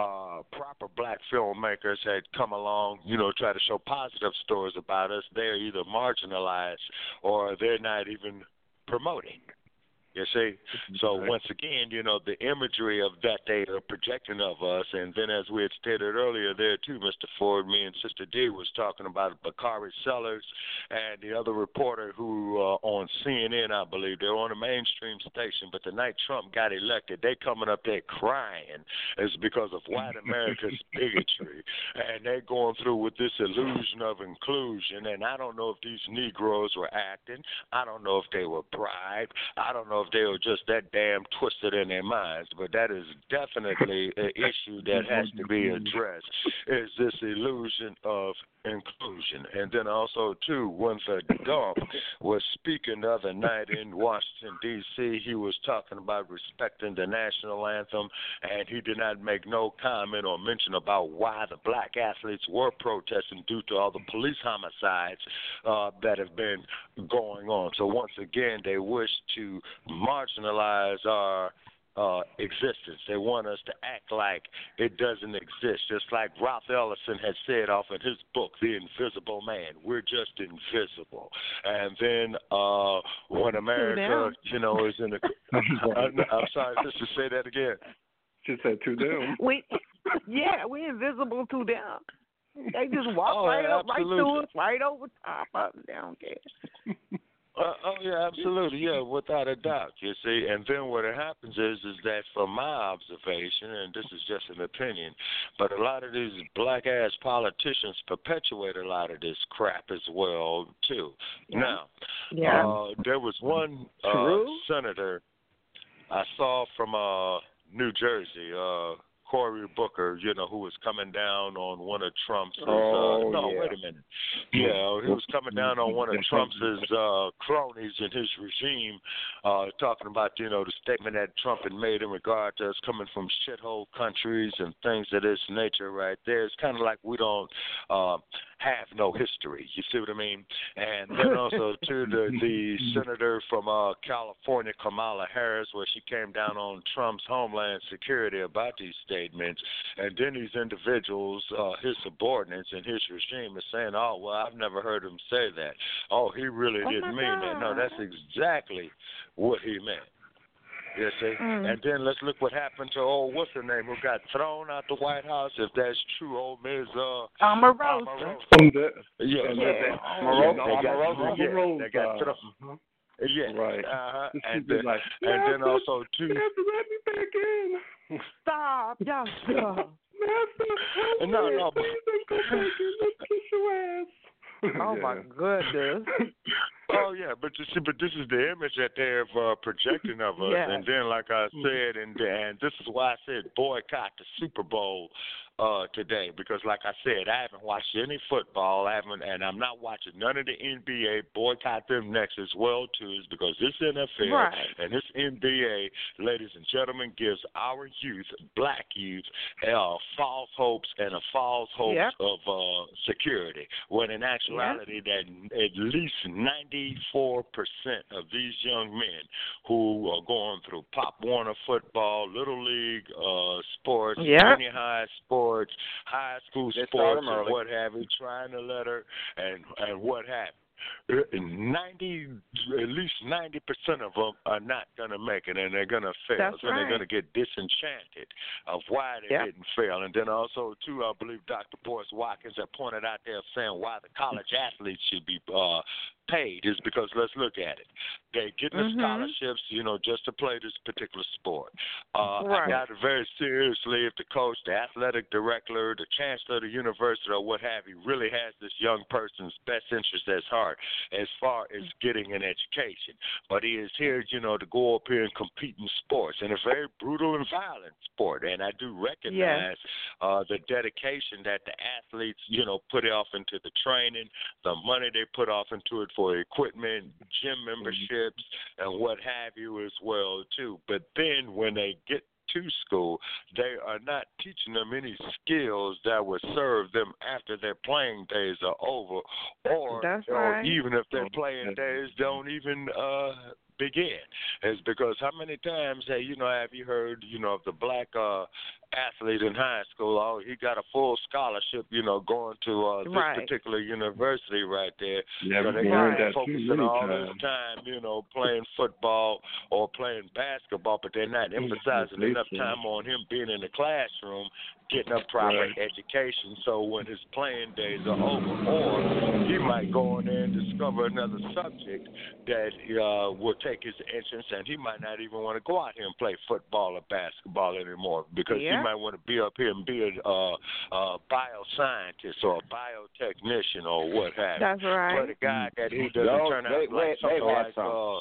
proper black filmmakers had come along, try to show positive stories about us, they're either marginalized or they're not even promoting. You see? So once again, the imagery of that they are projecting of us, and then as we had stated earlier there too, Mr. Ford, me and Sister D was talking about Bakari Sellers and the other reporter who on CNN, I believe, they're on a mainstream station, but the night Trump got elected, they coming up there crying. It's because of white America's bigotry, and they're going through with this illusion of inclusion, and I don't know if these Negroes were acting. I don't know if they were bribed. I don't know if they were just that damn twisted in their minds, but that is definitely an issue that has to be addressed, is this illusion of inclusion. And then also, too, when the Dump was speaking the other night in Washington, D.C., he was talking about respecting the national anthem, and he did not make no comment or mention about why the black athletes were protesting due to all the police homicides that have been going on. So once again, they wish to marginalize our existence. They want us to act like it doesn't exist, just like Ralph Ellison had said off in his book, The Invisible Man. We're just invisible. And then when America, is in the... I'm sorry, sister, say that again. She said to them. We're invisible to them. They just walk right through us, right over top of them. They don't care. Absolutely, yeah, without a doubt, you see. And then what happens is that from my observation, and this is just an opinion, but a lot of these black-ass politicians perpetuate a lot of this crap as well, too. Yeah. Now, there was one senator I saw from New Jersey, Cory Booker, who was coming down on one of Trump's... wait a minute. Yeah, he was coming down on one of Trump's cronies in his regime, talking about, the statement that Trump had made in regard to us coming from shithole countries and things of this nature right there. It's kind of like we don't have no history. You see what I mean? And then also, too, the senator from California, Kamala Harris, where she came down on Trump's homeland security about these statements. And then these individuals, his subordinates in his regime, are saying, oh, well, I've never heard him say that. Oh, he really didn't mean that. No, that's exactly what he meant. You see? And then let's look what happened to what's her name, who got thrown out the White House, if that's true, old Ms. Omarosa. They got thrown. Yeah. Right. And then also, too. Master, let me back in. Stop, Joshua. Master, no. Please don't go back in. Let's kiss your ass. Oh, my goodness. Oh, yeah, but this is the image that they're projecting of us. Yes. And then, like I said, and this is why I said boycott the Super Bowl today, because like I said, I haven't watched any football, and I'm not watching none of the NBA. Boycott them next as well too, is because this NFL and this NBA, ladies and gentlemen, gives our youth, black youth, false hopes and a false hopes of security, when in actuality that at least 94% of these young men who are going through Pop Warner football, Little League sports, junior high sports, sports, high school sports, and what have you, trying to let her and what have you. At least 90% of them are not going to make it, and they're going to fail. That's so they're going to get disenchanted of why they didn't fail. And then also, too, I believe Dr. Boyce Watkins had pointed out there saying why the college athletes should be paid is because let's look at it. They get the scholarships, just to play this particular sport. I got it very seriously if the coach, the athletic director, the chancellor of the university or what have you really has this young person's best interest at heart as far as getting an education. But he is here, to go up here and compete in sports, in a very brutal and violent sport. And I do recognize the dedication that the athletes, put off into the training, the money they put off into it for equipment, gym memberships, and what have you as well, too. But then when they get to school, they are not teaching them any skills that would serve them after their playing days are over, or even if their playing days don't even begin. It's because how many times have you heard, of the black athlete in high school, oh, he got a full scholarship, going to this particular university right there. Yeah, so they got focusing all this time, playing football or playing basketball, but they're not emphasizing enough time on him being in the classroom, getting a proper education, so when his playing days are over, or he might go in there and discover another subject that will take his interest, and he might not even want to go out here and play football or basketball anymore because he might want to be up here and be a bioscientist or a biotechnician or what have you. That's right. But a guy that he doesn't turn out like something like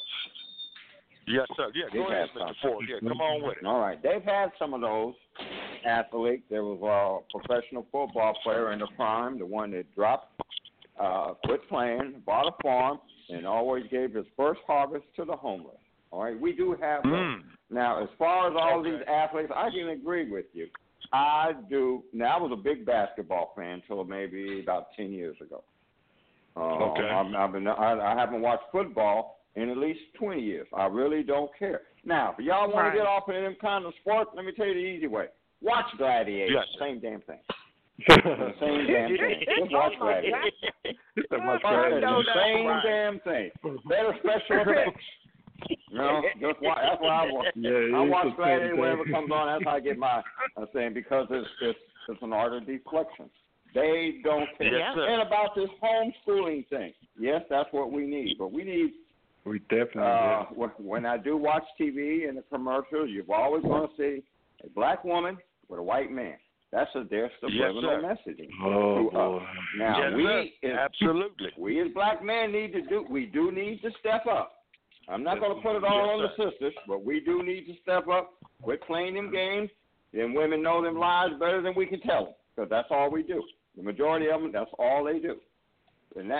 yes, sir. Yeah, go ahead, Mr. Ford. Yeah, come on with it. All right. They've had some of those athletes. There was a professional football player in the prime, the one that dropped, quit playing, bought a farm, and always gave his first harvest to the homeless. All right. We do have those. Now, as far as all these athletes, I can agree with you. I do. Now, I was a big basketball fan until maybe about 10 years ago. I haven't watched football in at least 20 years. I really don't care. Now, if y'all want to get off of them kind of sports, let me tell you the easy way. Watch Gladiators. Yes, same damn thing. Same damn thing. Just watch Gladiators. Same damn thing. Better special effects. Just watch. That's why I watch. I watch Gladiator whenever it comes on. That's how I get my saying because it's an art of deflection. They don't care. Yes, and about this homeschooling thing, yes, that's what we need. But we definitely when I do watch TV and the commercials, you're always going to see a black woman with a white man. That's their subliminal messaging. Oh, boy. Now absolutely. We as black men need to step up. I'm not going to put it all on the sisters, but we do need to step up. Quit playing them games. Then women know them lies better than we can tell them, because that's all we do. The majority of them, that's all they do. And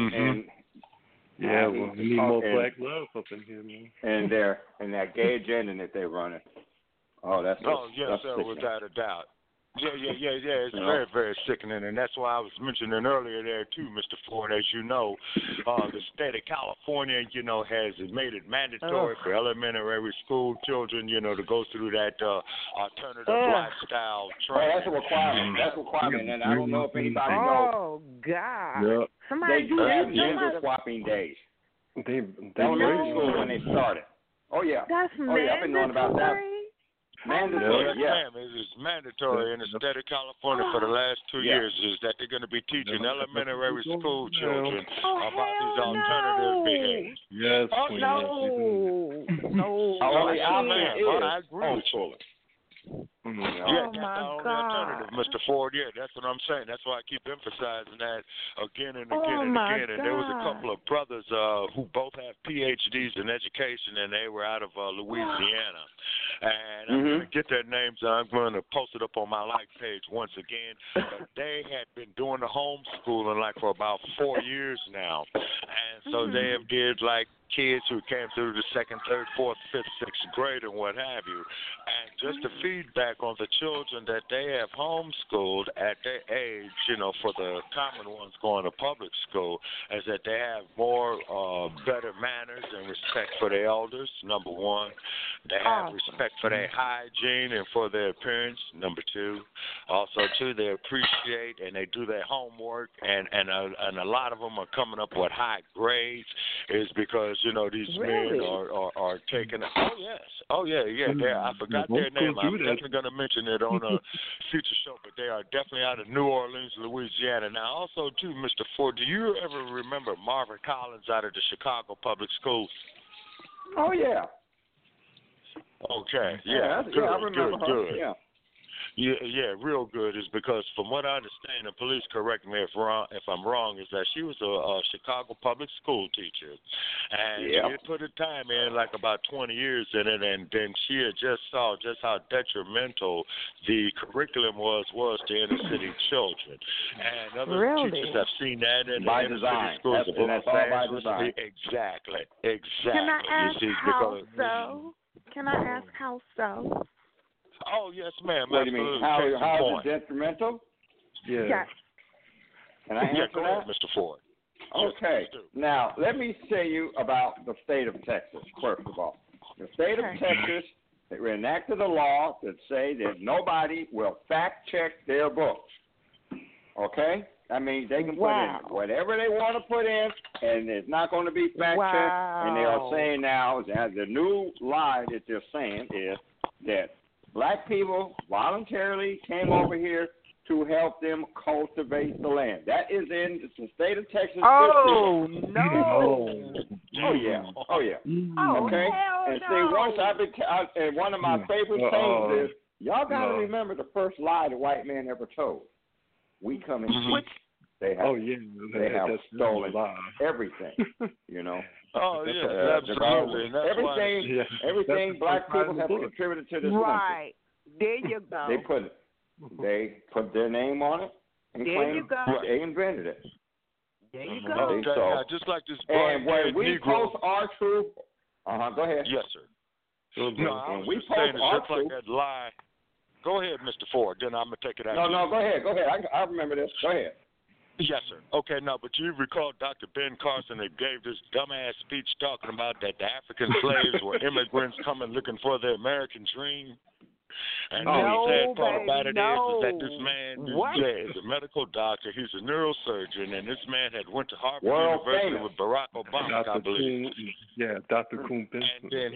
we need more black love up in here, man. And that gay agenda that they're running. Oh, that's without a doubt. Yeah. It's very, very sickening, and that's why I was mentioning earlier there too, Mr. Ford. As you know, the state of California, has made it mandatory for elementary school children, to go through that alternative lifestyle training. That's a requirement. That's a requirement, and I don't know if anybody knows. Oh God! Yep. They do have gender swapping days. They elementary school when they started. Oh yeah. That's mandatory. I've been knowing about that. Mandatory, ma'am. It's mandatory in the state of California for the last 2 years is that they're going to be teaching elementary school children about these alternative behaviors. Yes, No. I agree with you. Oh that's the my only God. alternative, Mr. Ford. Yeah, that's what I'm saying. That's why I keep emphasizing that again and again Oh and my again. And there was a God. couple of brothers who both have PhDs in education, and they were out of Louisiana. And I'm going to get their names. I'm going to post it up on my like page once again. But they had been doing the homeschooling for about 4 years now, and so they have did kids who came through the 2nd, 3rd, 4th, 5th, 6th grade and what have you. And just the feedback back on the children that they have homeschooled at their age, for the common ones going to public school, is that they have more better manners and respect for their elders, number one. They have respect for their hygiene and for their appearance, number two. Also, too, they appreciate and they do their homework, and a lot of them are coming up with high grades, is because, these men are taking – oh, yeah. I forgot their name. I'm definitely going to mention it on a future show, but they are definitely out of New Orleans, Louisiana. Now, also, too, Mr. Ford, do you ever remember Marvin Collins out of the Chicago Public Schools? Oh, yeah. Okay, yeah, good, I remember her. good. Yeah. Yeah, real good. Is because from what I understand, and police correct me if I'm wrong, is that she was a Chicago public school teacher, and she had put her time in like about 20 years in it, and then she had just saw just how detrimental the curriculum was to inner city children, and other teachers have seen that in by the inner design. city schools of That's all by design. Exactly. Can I ask how so? Can I ask how so? Oh, yes, ma'am. What do you mean? How is it detrimental? Yeah. Can I answer go ahead, Mr. Ford. Okay. Yes, now, let me tell you about the state of Texas, first of all. The state of Texas enacted a law that say that nobody will fact-check their books. Okay? I mean, they can put in whatever they want to put in, and it's not going to be fact-checked. And they are saying now, that the new lie that they're saying is that black people voluntarily came over here to help them cultivate the land. That is in the state of Texas. Oh, no. Oh, yeah. Oh, okay? Hell and see, once and one of my favorite things is, y'all got to remember the first lie the white man ever told. We come in peace. They have, they have stolen everything, Oh, yeah, absolutely. Everything black people have contributed to this country. There you go. They put their name on it and claim they invented it. There you go. Okay, just like this. And when we post our truth, go ahead. Yes, sir. No, I was just saying it's just like that lie. Go ahead, Mr. Ford. Then I'm gonna take it out. No, go ahead. I remember this. Go ahead. Yes, sir. Okay, no, but you recall Dr. Ben Carson that gave this dumbass speech talking about that the African slaves were immigrants coming looking for the American dream. And the sad part about it is that this man is a medical doctor. He's a neurosurgeon, and this man had went to Harvard University with Barack Obama, I believe. Dr. Kuhn Benson. And then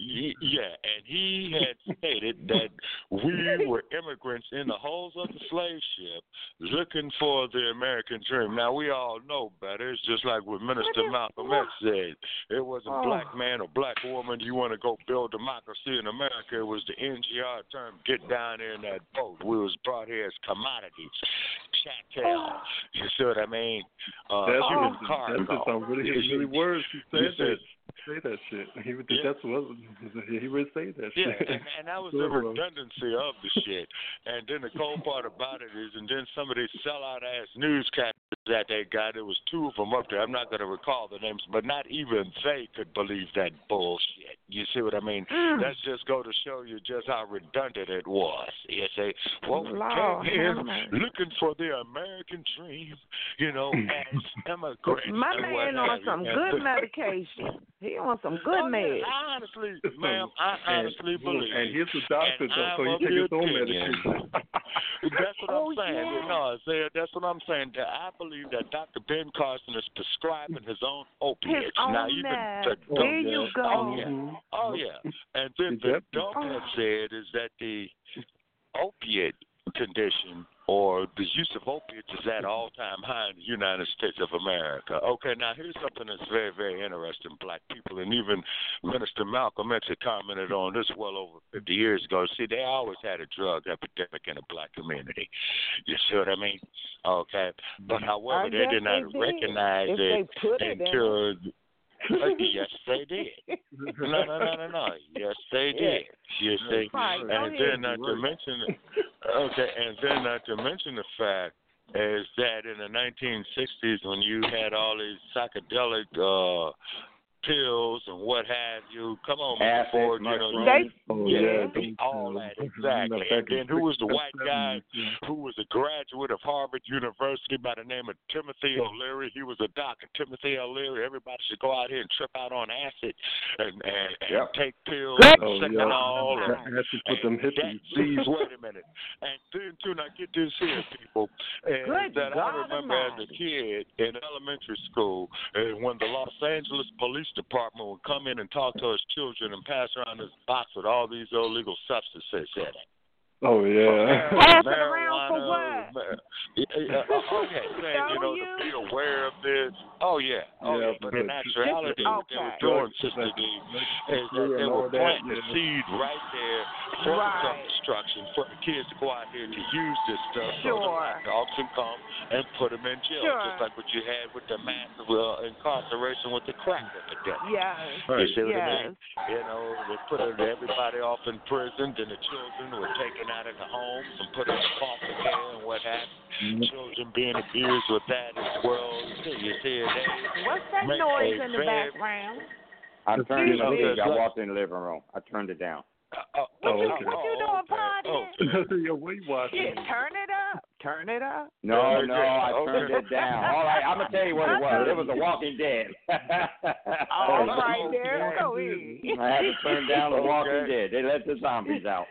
he had stated that we were immigrants in the hulls of the slave ship looking for the American dream. Now, we all know better. It's just like what Minister Malcolm X said. It wasn't black man or black woman. You want to go build democracy in America. It was the NGR term, get down there in that boat. We was brought here as commodities, chattel. You see what I mean? That's some really words he said that. Say that shit. He would say that shit. Yeah, and that was the redundancy of the shit. And then the cold part about it is, and then some of these sellout ass newscasters that they got, it was two of them up there. I'm not going to recall the names, but not even they could believe that bullshit. You see what I mean? That's just go to show you just how redundant it was. You say, well, we came here looking for the American dream, as immigrants. My man on some good medication. He on some good meds. Honestly, ma'am, I honestly believe. And he's a doctor, so he takes his own medication. That's what I'm saying. Yeah. No, that's what I'm saying. I believe that Dr. Ben Carson is prescribing his own opiates. His own there you go. Oh, yeah. And then the dumbass said is that the opiate condition or the use of opiates is at all-time high in the United States of America. Okay, now here's something that's very, very interesting, black people, and even Minister Malcolm X had commented on this well over 50 years ago. See, they always had a drug epidemic in the black community. You see what I mean? Okay. But, however, they did not recognize it until... Yes, they did. No. Yes, they did. You see, and then not to mention the fact is that in the 1960s, when you had all these psychedelic pills and what have you. Come on, Acid, Mr. Ford, all that, exactly. And then who was the white guy who was a graduate of Harvard University by the name of Timothy O'Leary? He was a doctor, Timothy O'Leary. Everybody should go out here and trip out on acid and take pills and second all. Geez, wait a minute. And then, too, now get this here, people. And that I remember as a kid in elementary school, when the Los Angeles Police Department would come in and talk to us children and pass around this box with all these illegal substances in it. Oh, yeah. Pass it around for what? Okay, saying, to be aware of this. Oh, yeah. But in actuality, what they were doing, Sister D, is that they were planting the seed right there for self-destruction, for the kids to go out here to use this stuff so the dogs can come and put them in jail, just like what you had with the massive incarceration with the crack epidemic. Yes. You see what I mean? They put everybody off in prison, then the children were taken out of the homes and put in foster care and what have you. Children being abused with that as well. You see it. What's that noise in the background? I turned it up. I walked in the living room. I turned it down. What you doing, party? What you watching? Turn it up. Turn it up. No, I turned it down. All right, I'm going to tell you what it was. It was The Walking Dead. All right, there. Go ahead. I had to turn down The Walking Dead. They let the zombies out.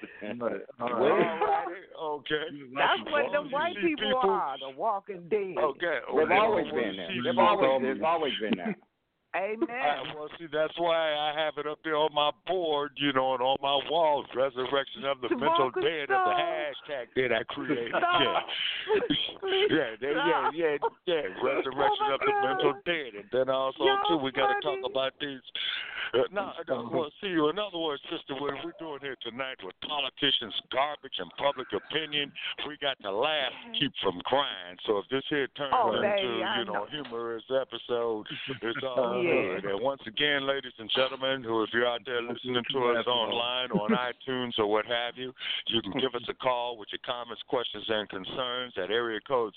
Okay. That's what them white people are, The Walking Dead. Okay. They've always been there. They've always been there. Amen. Well, see, that's why I have it up there on my board, and on my walls, Resurrection of the Mental Dead of the hashtag that I created. Resurrection of the Mental Dead. And then also, too, we got to talk about these. Well, see, in other words, sister, what we're doing here tonight with politicians, garbage, and public opinion, we got to laugh to keep from crying. So if this here turns into, a humorous episode, it's all good. And once again, ladies and gentlemen, if you're out there listening to us online on iTunes or what have you, you can give us a call with your comments, questions, and concerns at area code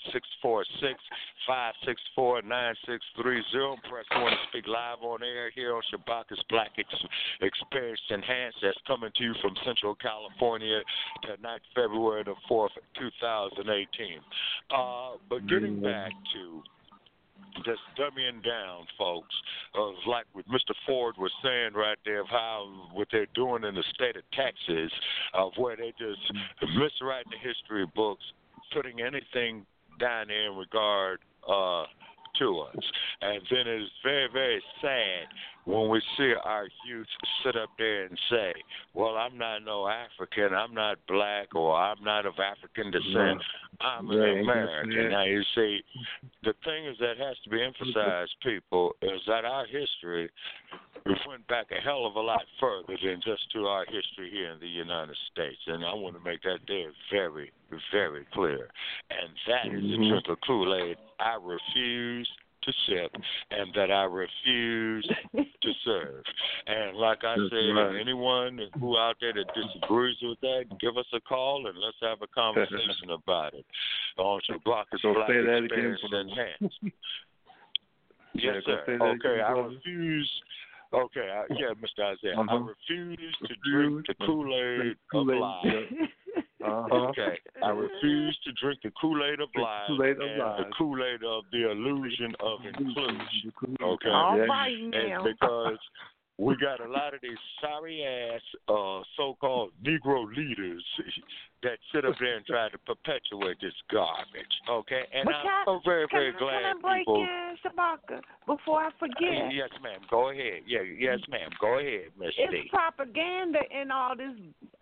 646-564-9630. Press 1 to speak live on air here on Shabaka's Black Experience Enhanced. That's coming to you from Central California tonight, February the 4th, 2018. But getting back to just dumbing down, folks, like what Mr. Ford was saying right there of how what they're doing in the state of Texas, of where they just miswrite the history books, putting anything down there in regard to us. And then it's very, very sad when we see our youth sit up there and say, well, I'm not no African, I'm not black, or I'm not of African descent, I'm an American. Now, you see, the thing is that has to be emphasized, people, is that our history went back a hell of a lot further than just to our history here in the United States. And I want to make that there very, very clear. And that is the drink of Kool-Aid I refuse to sip and that I refuse to serve. And like I said, anyone who out there that disagrees with that, give us a call and let's have a conversation about it. On Shabaka's Black Experience Enhanced. Yes, sir. Okay, I refuse. Okay, Mr. Isaiah, I refuse to drink the Kool-Aid of lies. Okay, I refuse to drink the Kool-Aid of lies and the Kool-Aid of the illusion of inclusion. Okay, all right now. And because we got a lot of these sorry-ass so-called Negro leaders that sit up there and try to perpetuate this garbage, okay? And I'm so very, very glad Can I break in, Shabaka, before I forget? Yes, ma'am. Go ahead. Yes, ma'am. Go ahead, Miss D. It's propaganda in all this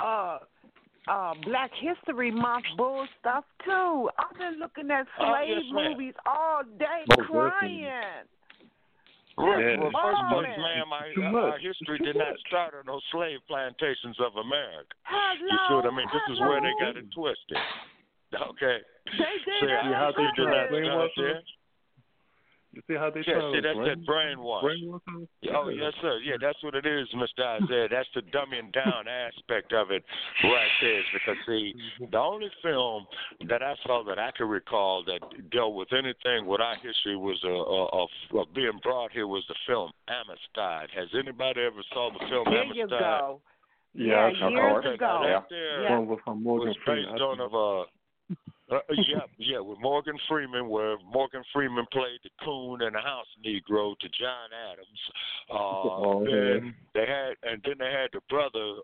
Black History Month bull stuff, too. I've been looking at slave movies all day crying. Right. Well, first place, ma'am, our history did not start on those slave plantations of America. You see what I mean? This is where they got it twisted. Okay. They did. How they did not start there. You see how they Yeah, see, that's that brainwash. Oh, yes, sir. Yeah, that's what it is, Mr. Isaiah. That's the dumbing down aspect of it right there. Because, see, the only film that I saw that I can recall that dealt with anything with our history was of being brought here was the film Amistad. Has anybody ever saw the film Amistad? There you go. Yeah, years ago. That there was based on with Morgan Freeman, where Morgan Freeman played the coon and the house Negro to John Adams. Then they had the brother.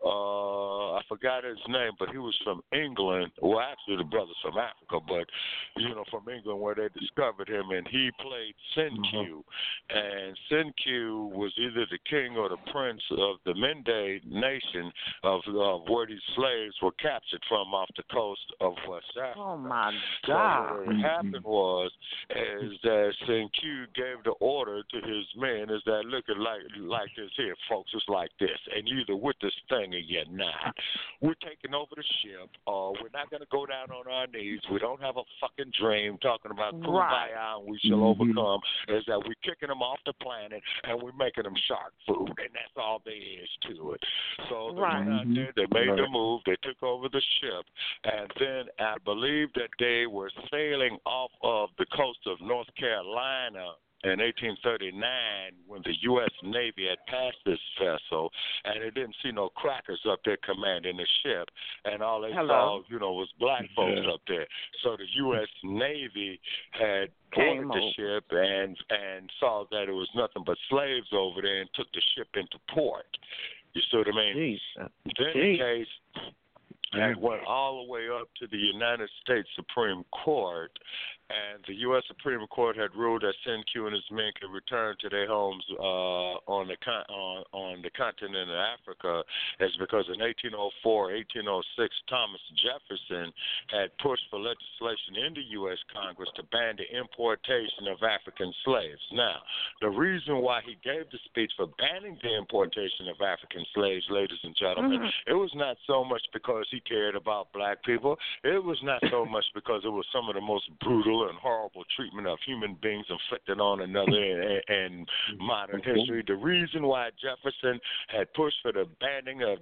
I forgot his name, but he was from England. Well, actually, the brother's from Africa, but from England, where they discovered him, and he played Senku. And Senku was either the king or the prince of the Mende nation of where these slaves were captured from off the coast of West Africa. Oh my God! So what happened was that Senku gave the order to his men is that look like this here, folks. It's like this, and you're either with this thing or you're not. We're taking over the ship. We're not going to go down on our knees. We don't have a fucking dream talking about kumbaya and we shall overcome. Is that we're kicking them off the planet and we're making them shark food, and that's all there is to it. So they went out there, they made the move, they took over the ship, and then I believe that they were sailing off of the coast of North Carolina in 1839 when the U.S. Navy had passed this vessel, and they didn't see no crackers up there commanding the ship, and all they saw, was black folks up there. So the U.S. Navy had boarded the ship and saw that it was nothing but slaves over there and took the ship into port. You see what I mean? Then the case went all the way up to the United States Supreme Court, and the U.S. Supreme Court had ruled that Senku and his men could return to their homes on the continent of Africa. It's because in 1804, 1806, Thomas Jefferson had pushed for legislation in the U.S. Congress to ban the importation of African slaves. Now, the reason why he gave the speech for banning the importation of African slaves, ladies and gentlemen, it was not so much because he cared about black people. It was not so much because it was some of the most brutal and horrible treatment of human beings inflicted on another in modern history. The reason why Jefferson had pushed for the banning of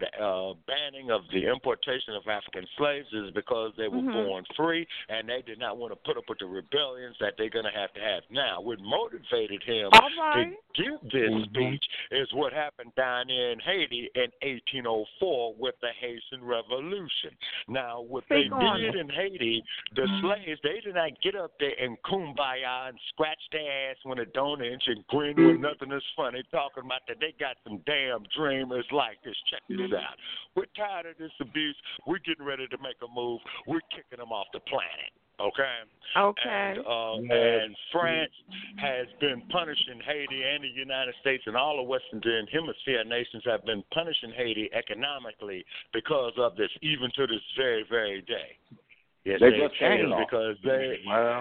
the importation of African slaves is because they were born free, and they did not want to put up with the rebellions that they're going to have now. What motivated him to give this speech is what happened down in Haiti in 1804 with the Haitian Revolution. Now, what they did in Haiti, the slaves, they did not get up there and kumbaya and scratch their ass when it don't inch and grin when nothing is funny, talking about that they got some damn dreamers like this. Check this out. We're tired of this abuse. We're getting ready to make a move. We're kicking them off the planet. Okay. And France has been punishing Haiti, and the United States and all the Western Hemisphere nations have been punishing Haiti economically because of this, even to this very, very day. Yes, they just paid it off. Because they,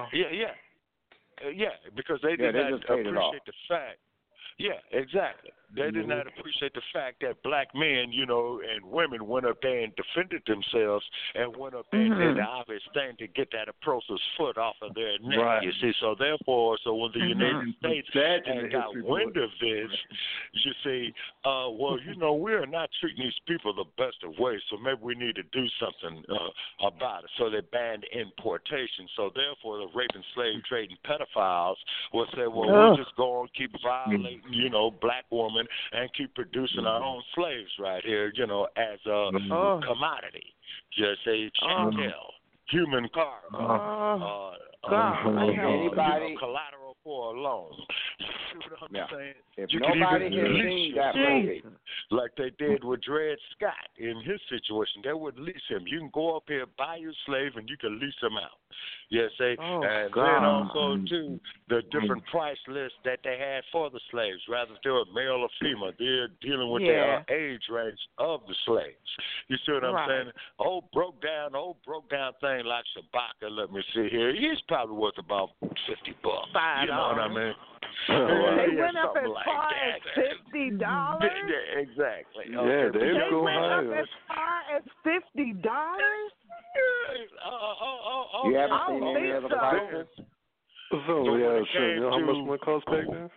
because they did not appreciate the fact. Yeah, exactly. They did not appreciate the fact that black men, and women went up there and defended themselves and went up there and did the obvious thing to get that oppressor's foot off of their neck, you see. So therefore, when the United States got wind of this, you see, we are not treating these people the best of ways, so maybe we need to do something about it. So they banned importation. So therefore, the rape and slave trading pedophiles will say, we'll just go on, keep violating, black women and keep producing our own slaves right here, as a commodity. Just a chattel, human cargo, collateral for a loan. You see what I'm saying? If you nobody has seen that movie, like they did with Dred Scott in his situation, they would lease him. You can go up here, buy your slave, and you can lease him out. Yes, then also too the different price lists that they had for the slaves, rather if they were male or female, they're dealing with the age range of the slaves. You see what I'm saying? Old broke down thing like Shabaka. Let me see here. He's probably worth about $50. You know what I mean? They went up as far as $50. Exactly. Yeah, they went up as far as $50. You haven't seen any of the prices? So yeah, sure. You know how much one cost back then?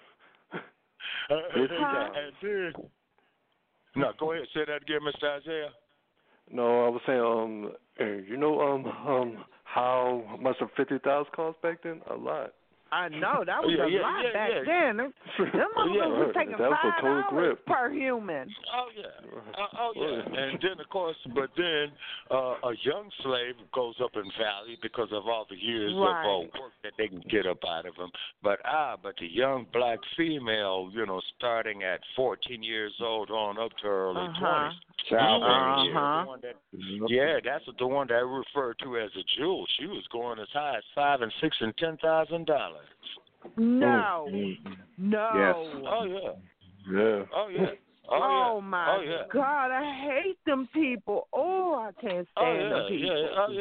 And then, no, go ahead. Say that again, Mr. Isaiah. No, I was saying, you know, how much a 50,000 cost back then? A lot. I know that was a lot back then. Them motherfuckers was taking $5 per human. Oh yeah. And then of course, but then a young slave goes up in value because of all the years of work that they can get up out of them. But the young black female, you know, starting at 14 years old on up to early 20s. That's the one that I referred to as a jewel. She was going as high as $5,000 and $6,000 and $10,000. No. No. Yes. Oh yeah. Yeah. Oh yeah. Oh my God! I hate them people. Oh, I can't stand them people.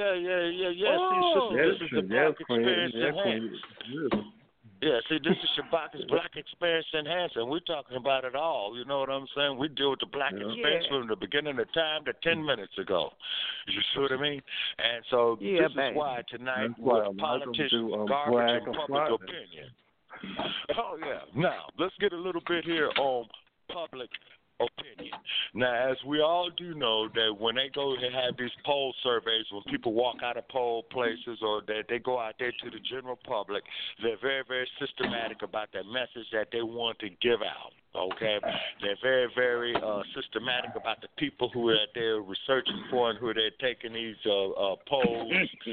See, this is the black experience enhanced. Yeah, see, this is Shabaka's Black Experience Enhanced, and we're talking about it all. You know what I'm saying? We deal with the black experience from the beginning of time to 10 minutes ago. You see what I mean? And so this is why tonight with politicians, garbage, and public opinion. Oh, yeah. Now, let's get a little bit here on public opinion. Now, as we all do know that when they go and have these poll surveys, when people walk out of poll places or that they go out there to the general public, they're very, very systematic about that message that they want to give out. Okay, they're very, very systematic about the people who are they're researching for and who they're taking these polls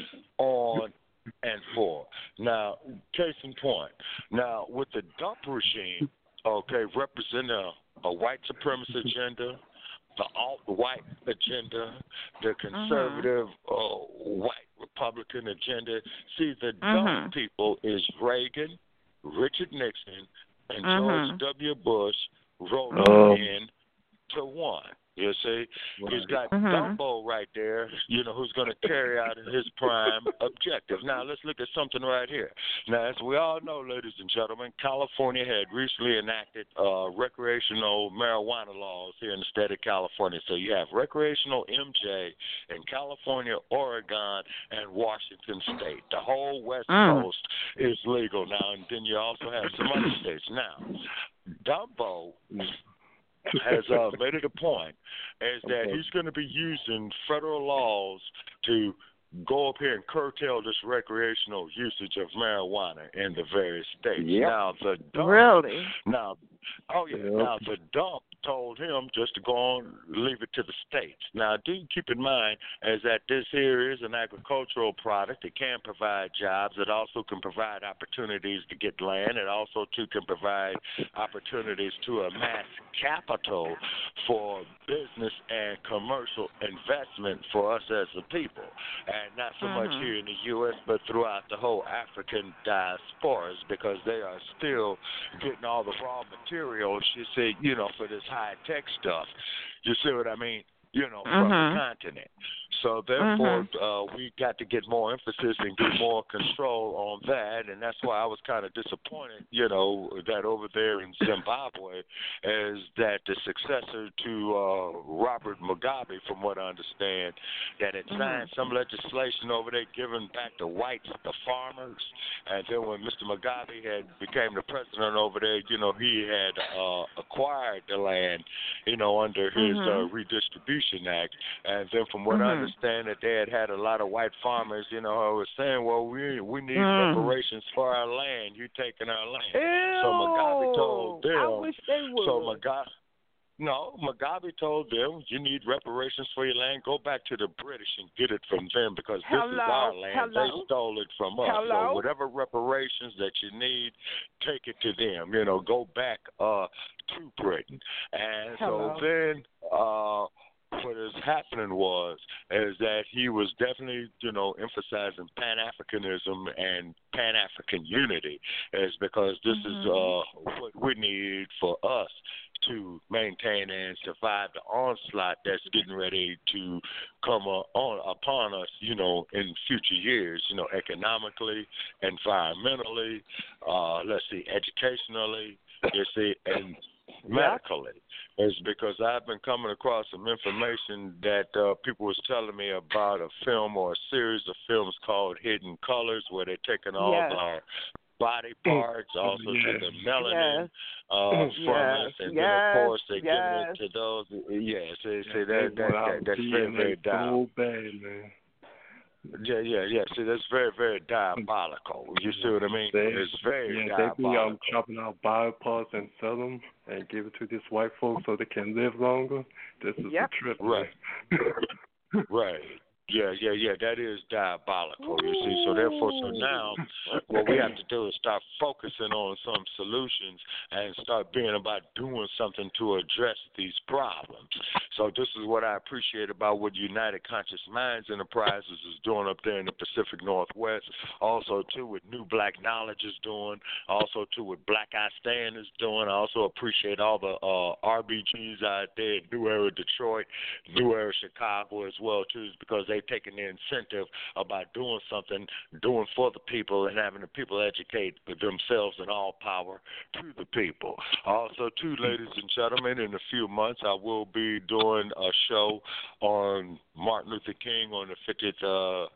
on and for. Now, case in point. Now, with the dump regime, okay, representing a white supremacist agenda, the alt-white agenda, the conservative white Republican agenda. See, the dumb people is Reagan, Richard Nixon, and George W. Bush rolling in to one. You see, he's got Dumbo right there, you know, who's going to carry out his prime objective. Now, let's look at something right here. Now, as we all know, ladies and gentlemen, California had recently enacted recreational marijuana laws here in the state of California. So you have recreational MJ in California, Oregon, and Washington State. The whole West Coast is legal now, and then you also have some other states. Now, Dumbo has made it a point is that he's going to be using federal laws to go up here and curtail this recreational usage of marijuana in the various states. Now the dump, now the dump told him just to go on, leave it to the states. Now, do keep in mind is that this here is an agricultural product. It can provide jobs. It also can provide opportunities to get land. It also, too, can provide opportunities to amass capital for business and commercial investment for us as a people. And not so much here in the U.S., but throughout the whole African diasporas, because they are still getting all the raw materials, you see, you know, for this high-tech stuff. You see what I mean? You know, from the continent. So, therefore, we got to get more emphasis and get more control on that, and that's why I was kind of disappointed, you know, that over there in Zimbabwe is that the successor to Robert Mugabe, from what I understand, that had signed some legislation over there giving back the whites, the farmers, and then when Mr. Mugabe had became the president over there, you know, he had acquired the land, you know, under his Redistribution Act, and then from what I understand that they had a lot of white farmers, you know, who were saying, well, we need reparations for our land. You taking our land. Ew, so Mugabe told them. I wish they would. So Mugabe told them, you need reparations for your land. Go back to the British and get it from them because this is our land. They stole it from us. So whatever reparations that you need, take it to them. You know, go back to Britain. And so then what is happening is that he was definitely, you know, emphasizing Pan-Africanism and Pan-African unity is because this is what we need for us to maintain and survive the onslaught that's getting ready to come upon us, you know, in future years, you know, economically, environmentally, educationally, you see, and medically. Is because I've been coming across some information that people was telling me about a film or a series of films called Hidden Colors, where they're taking all our body parts, also to the melanin from it, and then of course they give it to those. Yes, that's very, very so bad, man. Yeah. See, that's very, very diabolical. You see what I mean? It's very diabolical. They be chopping out body parts and sell them and give it to these white folks so they can live longer. This is a trip. Right. Right. Yeah. That is diabolical, you see. So therefore, now what we have to do is start focusing on some solutions and start being about doing something to address these problems. So this is what I appreciate about what United Conscious Minds Enterprises is doing up there in the Pacific Northwest. Also, too, what New Black Knowledge is doing. Also, too, what Black I Stand is doing. I also appreciate all the RBGs out there in New Era Detroit, New Era Chicago as well, too, because they've taken the incentive about doing something, doing for the people, and having the people educate themselves in all power to the people. Also, too, ladies and gentlemen, in a few months, I will be doing a show on Martin Luther King on the 50th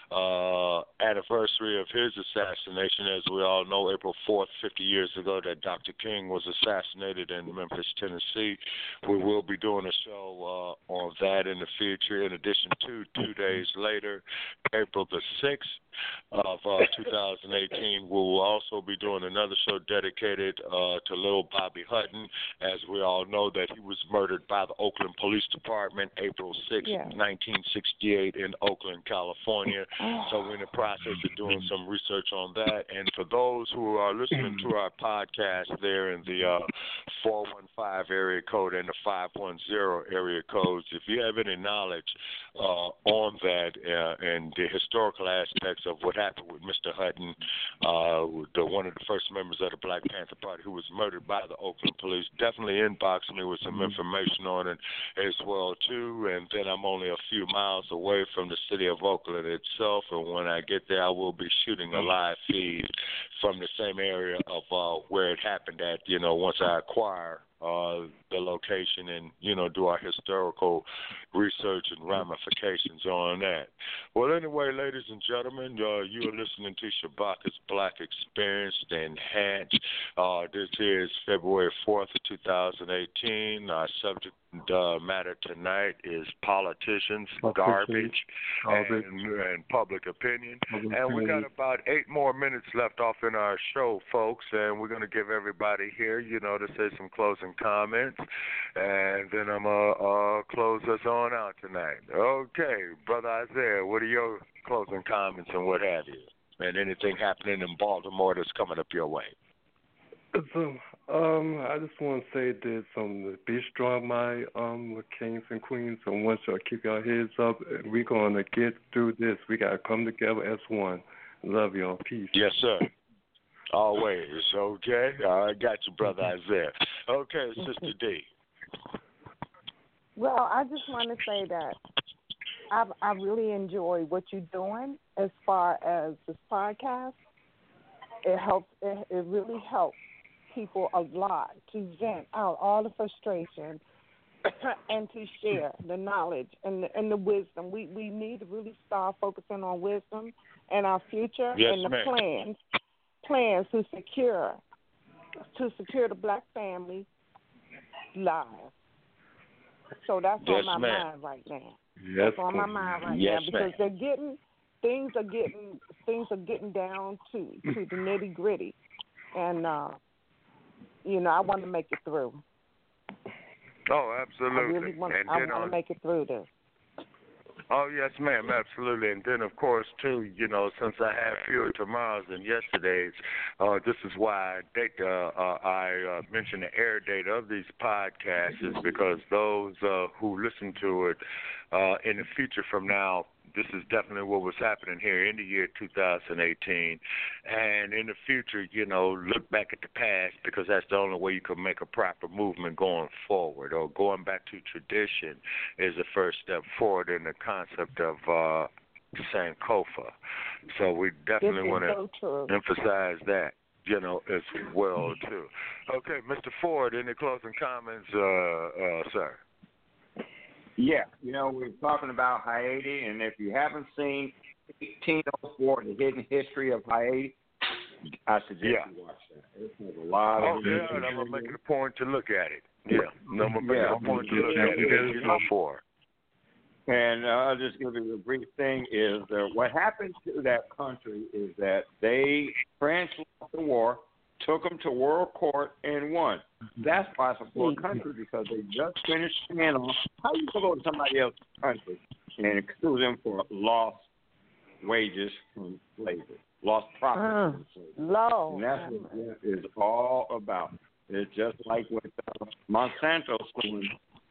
anniversary of his assassination. As we all know, April 4th, 50 years ago, that Dr. King was assassinated in Memphis, Tennessee. We will be doing a show on that in the future. In addition to 2 days later, April the 6th of 2018, we will also be doing another show dedicated to little Bobby Hutton. As we all know, that he was murdered by the Oakland Police Department April 6, 1968 in Oakland, California. So we're in the process of doing some research on that. And for those who are listening to our podcast there in the 415 area code and the 510 area codes, if you have any knowledge on that and the historical aspects of what happened with Mr. Hutton, one of the first members of the Black Panther Party who was murdered by the Oakland police, definitely inbox me with some information on it as well, too. And then I'm only a few miles away from the city of Oakland itself, and when I get there, I will be shooting a live feed from the same area of where it happened at, once I acquire the location and, do our historical research and ramifications on that. Well, anyway, ladies and gentlemen, you are listening to Shabaka's Black Experience Enhanced. This is February 4th, 2018. Our subject matter tonight is politicians, garbage, and public opinion. And we got about 8 more minutes left off in our show, folks, and we're going to give everybody here, to say some closing comments, and then I'm going to close us on out tonight. Okay, Brother Isaiah, what are your closing comments and what have you? And anything happening in Baltimore that's coming up your way? So, I just want to say this, be strong, my kings and queens, and once y'all keep your heads up, and we're going to get through this. We got to come together as one. Love y'all. Peace. Yes, sir. Always. Okay. I got you, Brother Isaiah. Okay, Sister D. Well, I just want to say that I really enjoy what you're doing as far as this podcast. It helps. It really helps people a lot to vent out all the frustration and to share the knowledge and the wisdom. We need to really start focusing on wisdom and our future and the plans to secure the Black family lives. So that's on my mind right now. That's on my mind right now because things are getting down to the nitty gritty, and I want to make it through. Oh, absolutely. I really want to make it through this. Oh, yes, ma'am, absolutely. And then, of course, too, since I have fewer tomorrows than yesterday's, this is why I mention the air date of these podcasts is because those who listen to it in the future from now, this is definitely what was happening here in the year 2018. And in the future, look back at the past because that's the only way you can make a proper movement going forward. Or going back to tradition is the first step forward in the concept of Sankofa. So we definitely want to emphasize that, as well, too. Okay, Mr. Ford, any closing comments, sir? Yeah, we're talking about Haiti, and if you haven't seen 1804, The Hidden History of Haiti, I suggest you watch that. There's a lot of. And I'm gonna make it a point to look at it. I'm gonna make it a point to look at it. Before. And I'll just give you a brief thing is what happened to that country is that France lost the war, took them to world court, and won. That's why it's a poor country, because they just finished paying off. How you going to go to somebody else's country and sue them for lost wages from slavery, lost profits from slavery? Low. And that's what it is all about. It's just like with Monsanto suing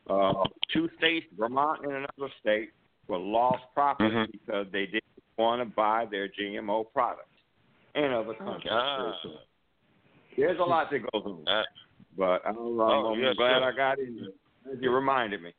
2 states, Vermont and another state, for lost profits because they didn't want to buy their GMO products in other countries. There's a lot that goes on, but I'm glad I got in there. You reminded me.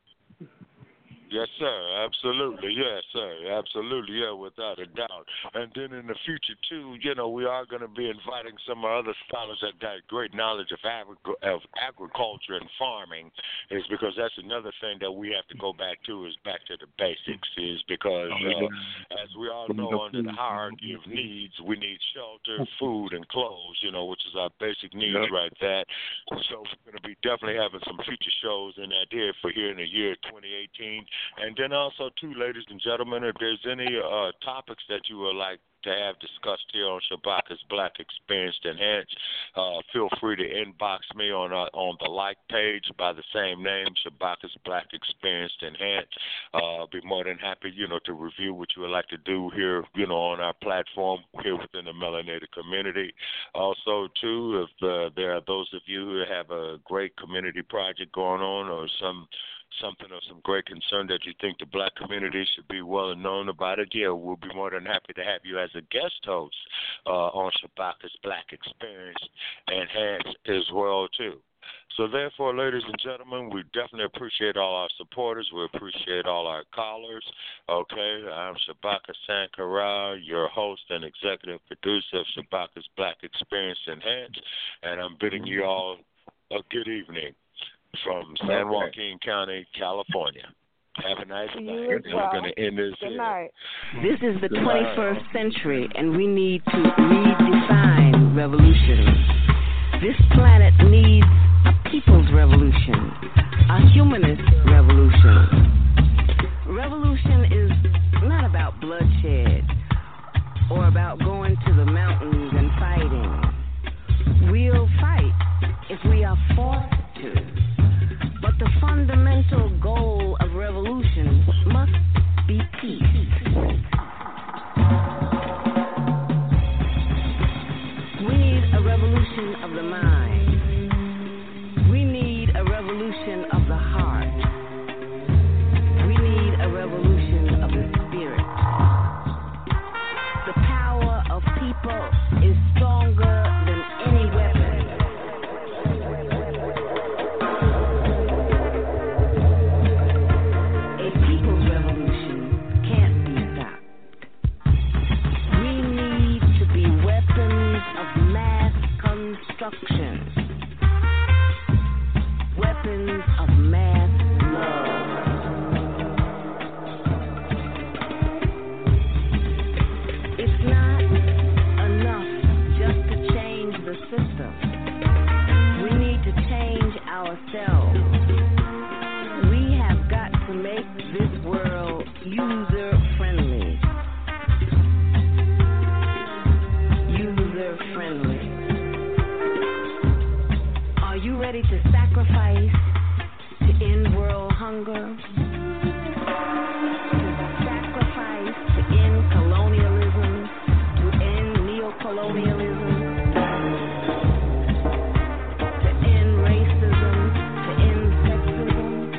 Yes, sir. Absolutely. Yes, sir. Absolutely. Yeah, without a doubt. And then in the future, too, we are going to be inviting some other scholars that got great knowledge of agriculture and farming, is because that's another thing that we have to go back to, is back to the basics, is because, as we all know, under the hierarchy of needs, we need shelter, food, and clothes, which is our basic needs right there. So we're going to be definitely having some future shows in that here for here in the year 2018. And then also, too, ladies and gentlemen, if there's any topics that you would like to have discussed here on Shabaka's Black Experienced Enhanced, feel free to inbox me on the like page by the same name, Shabaka's Black Experienced Enhanced. I'll be more than happy, to review what you would like to do here, on our platform here within the melanated community. Also, too, if there are those of you who have a great community project going on, or something of some great concern that you think the black community should be well known about it, we'll be more than happy to have you as a guest host on Shabaka's Black Experience Enhanced as well, too. So therefore, ladies and gentlemen, we definitely appreciate all our supporters. We appreciate all our callers. Okay, I'm Shabaka Sankara, your host and executive producer of Shabaka's Black Experience Enhanced, and I'm bidding you all a good evening from San Joaquin County, California. Have a nice night. We're going to end this Good here. night. This is the 21st century, and we need to redefine revolution. This planet needs a people's revolution, a humanist revolution. Revolution is not about bloodshed or about going to the mountains and fighting. We'll fight if we are forced to. But the fundamental goal of revolution must be peace. We need a revolution of the mind. We need a revolution of the heart. We need a revolution of the spirit. The power of people is stronger than any weapon. Weapons of mass love. It's not enough just to change the system. We need to change ourselves. We have got to make this world user-friendly. User-friendly. Are you ready to sacrifice to end world hunger? To sacrifice to end colonialism, to end neocolonialism, to end racism, to end sexism?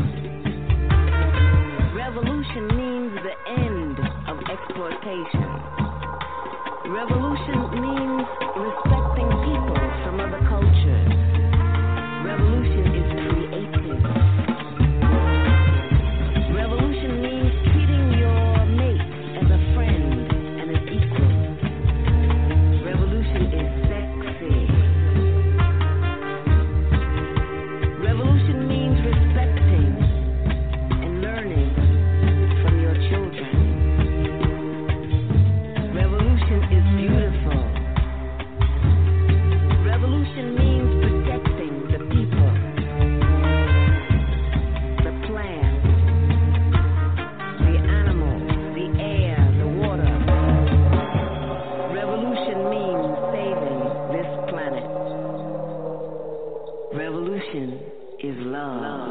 Revolution means the end of exploitation. Revolution means respecting people from other cultures. Revolution is creative. Revolution means treating your mate as a friend and as equal. Revolution is love.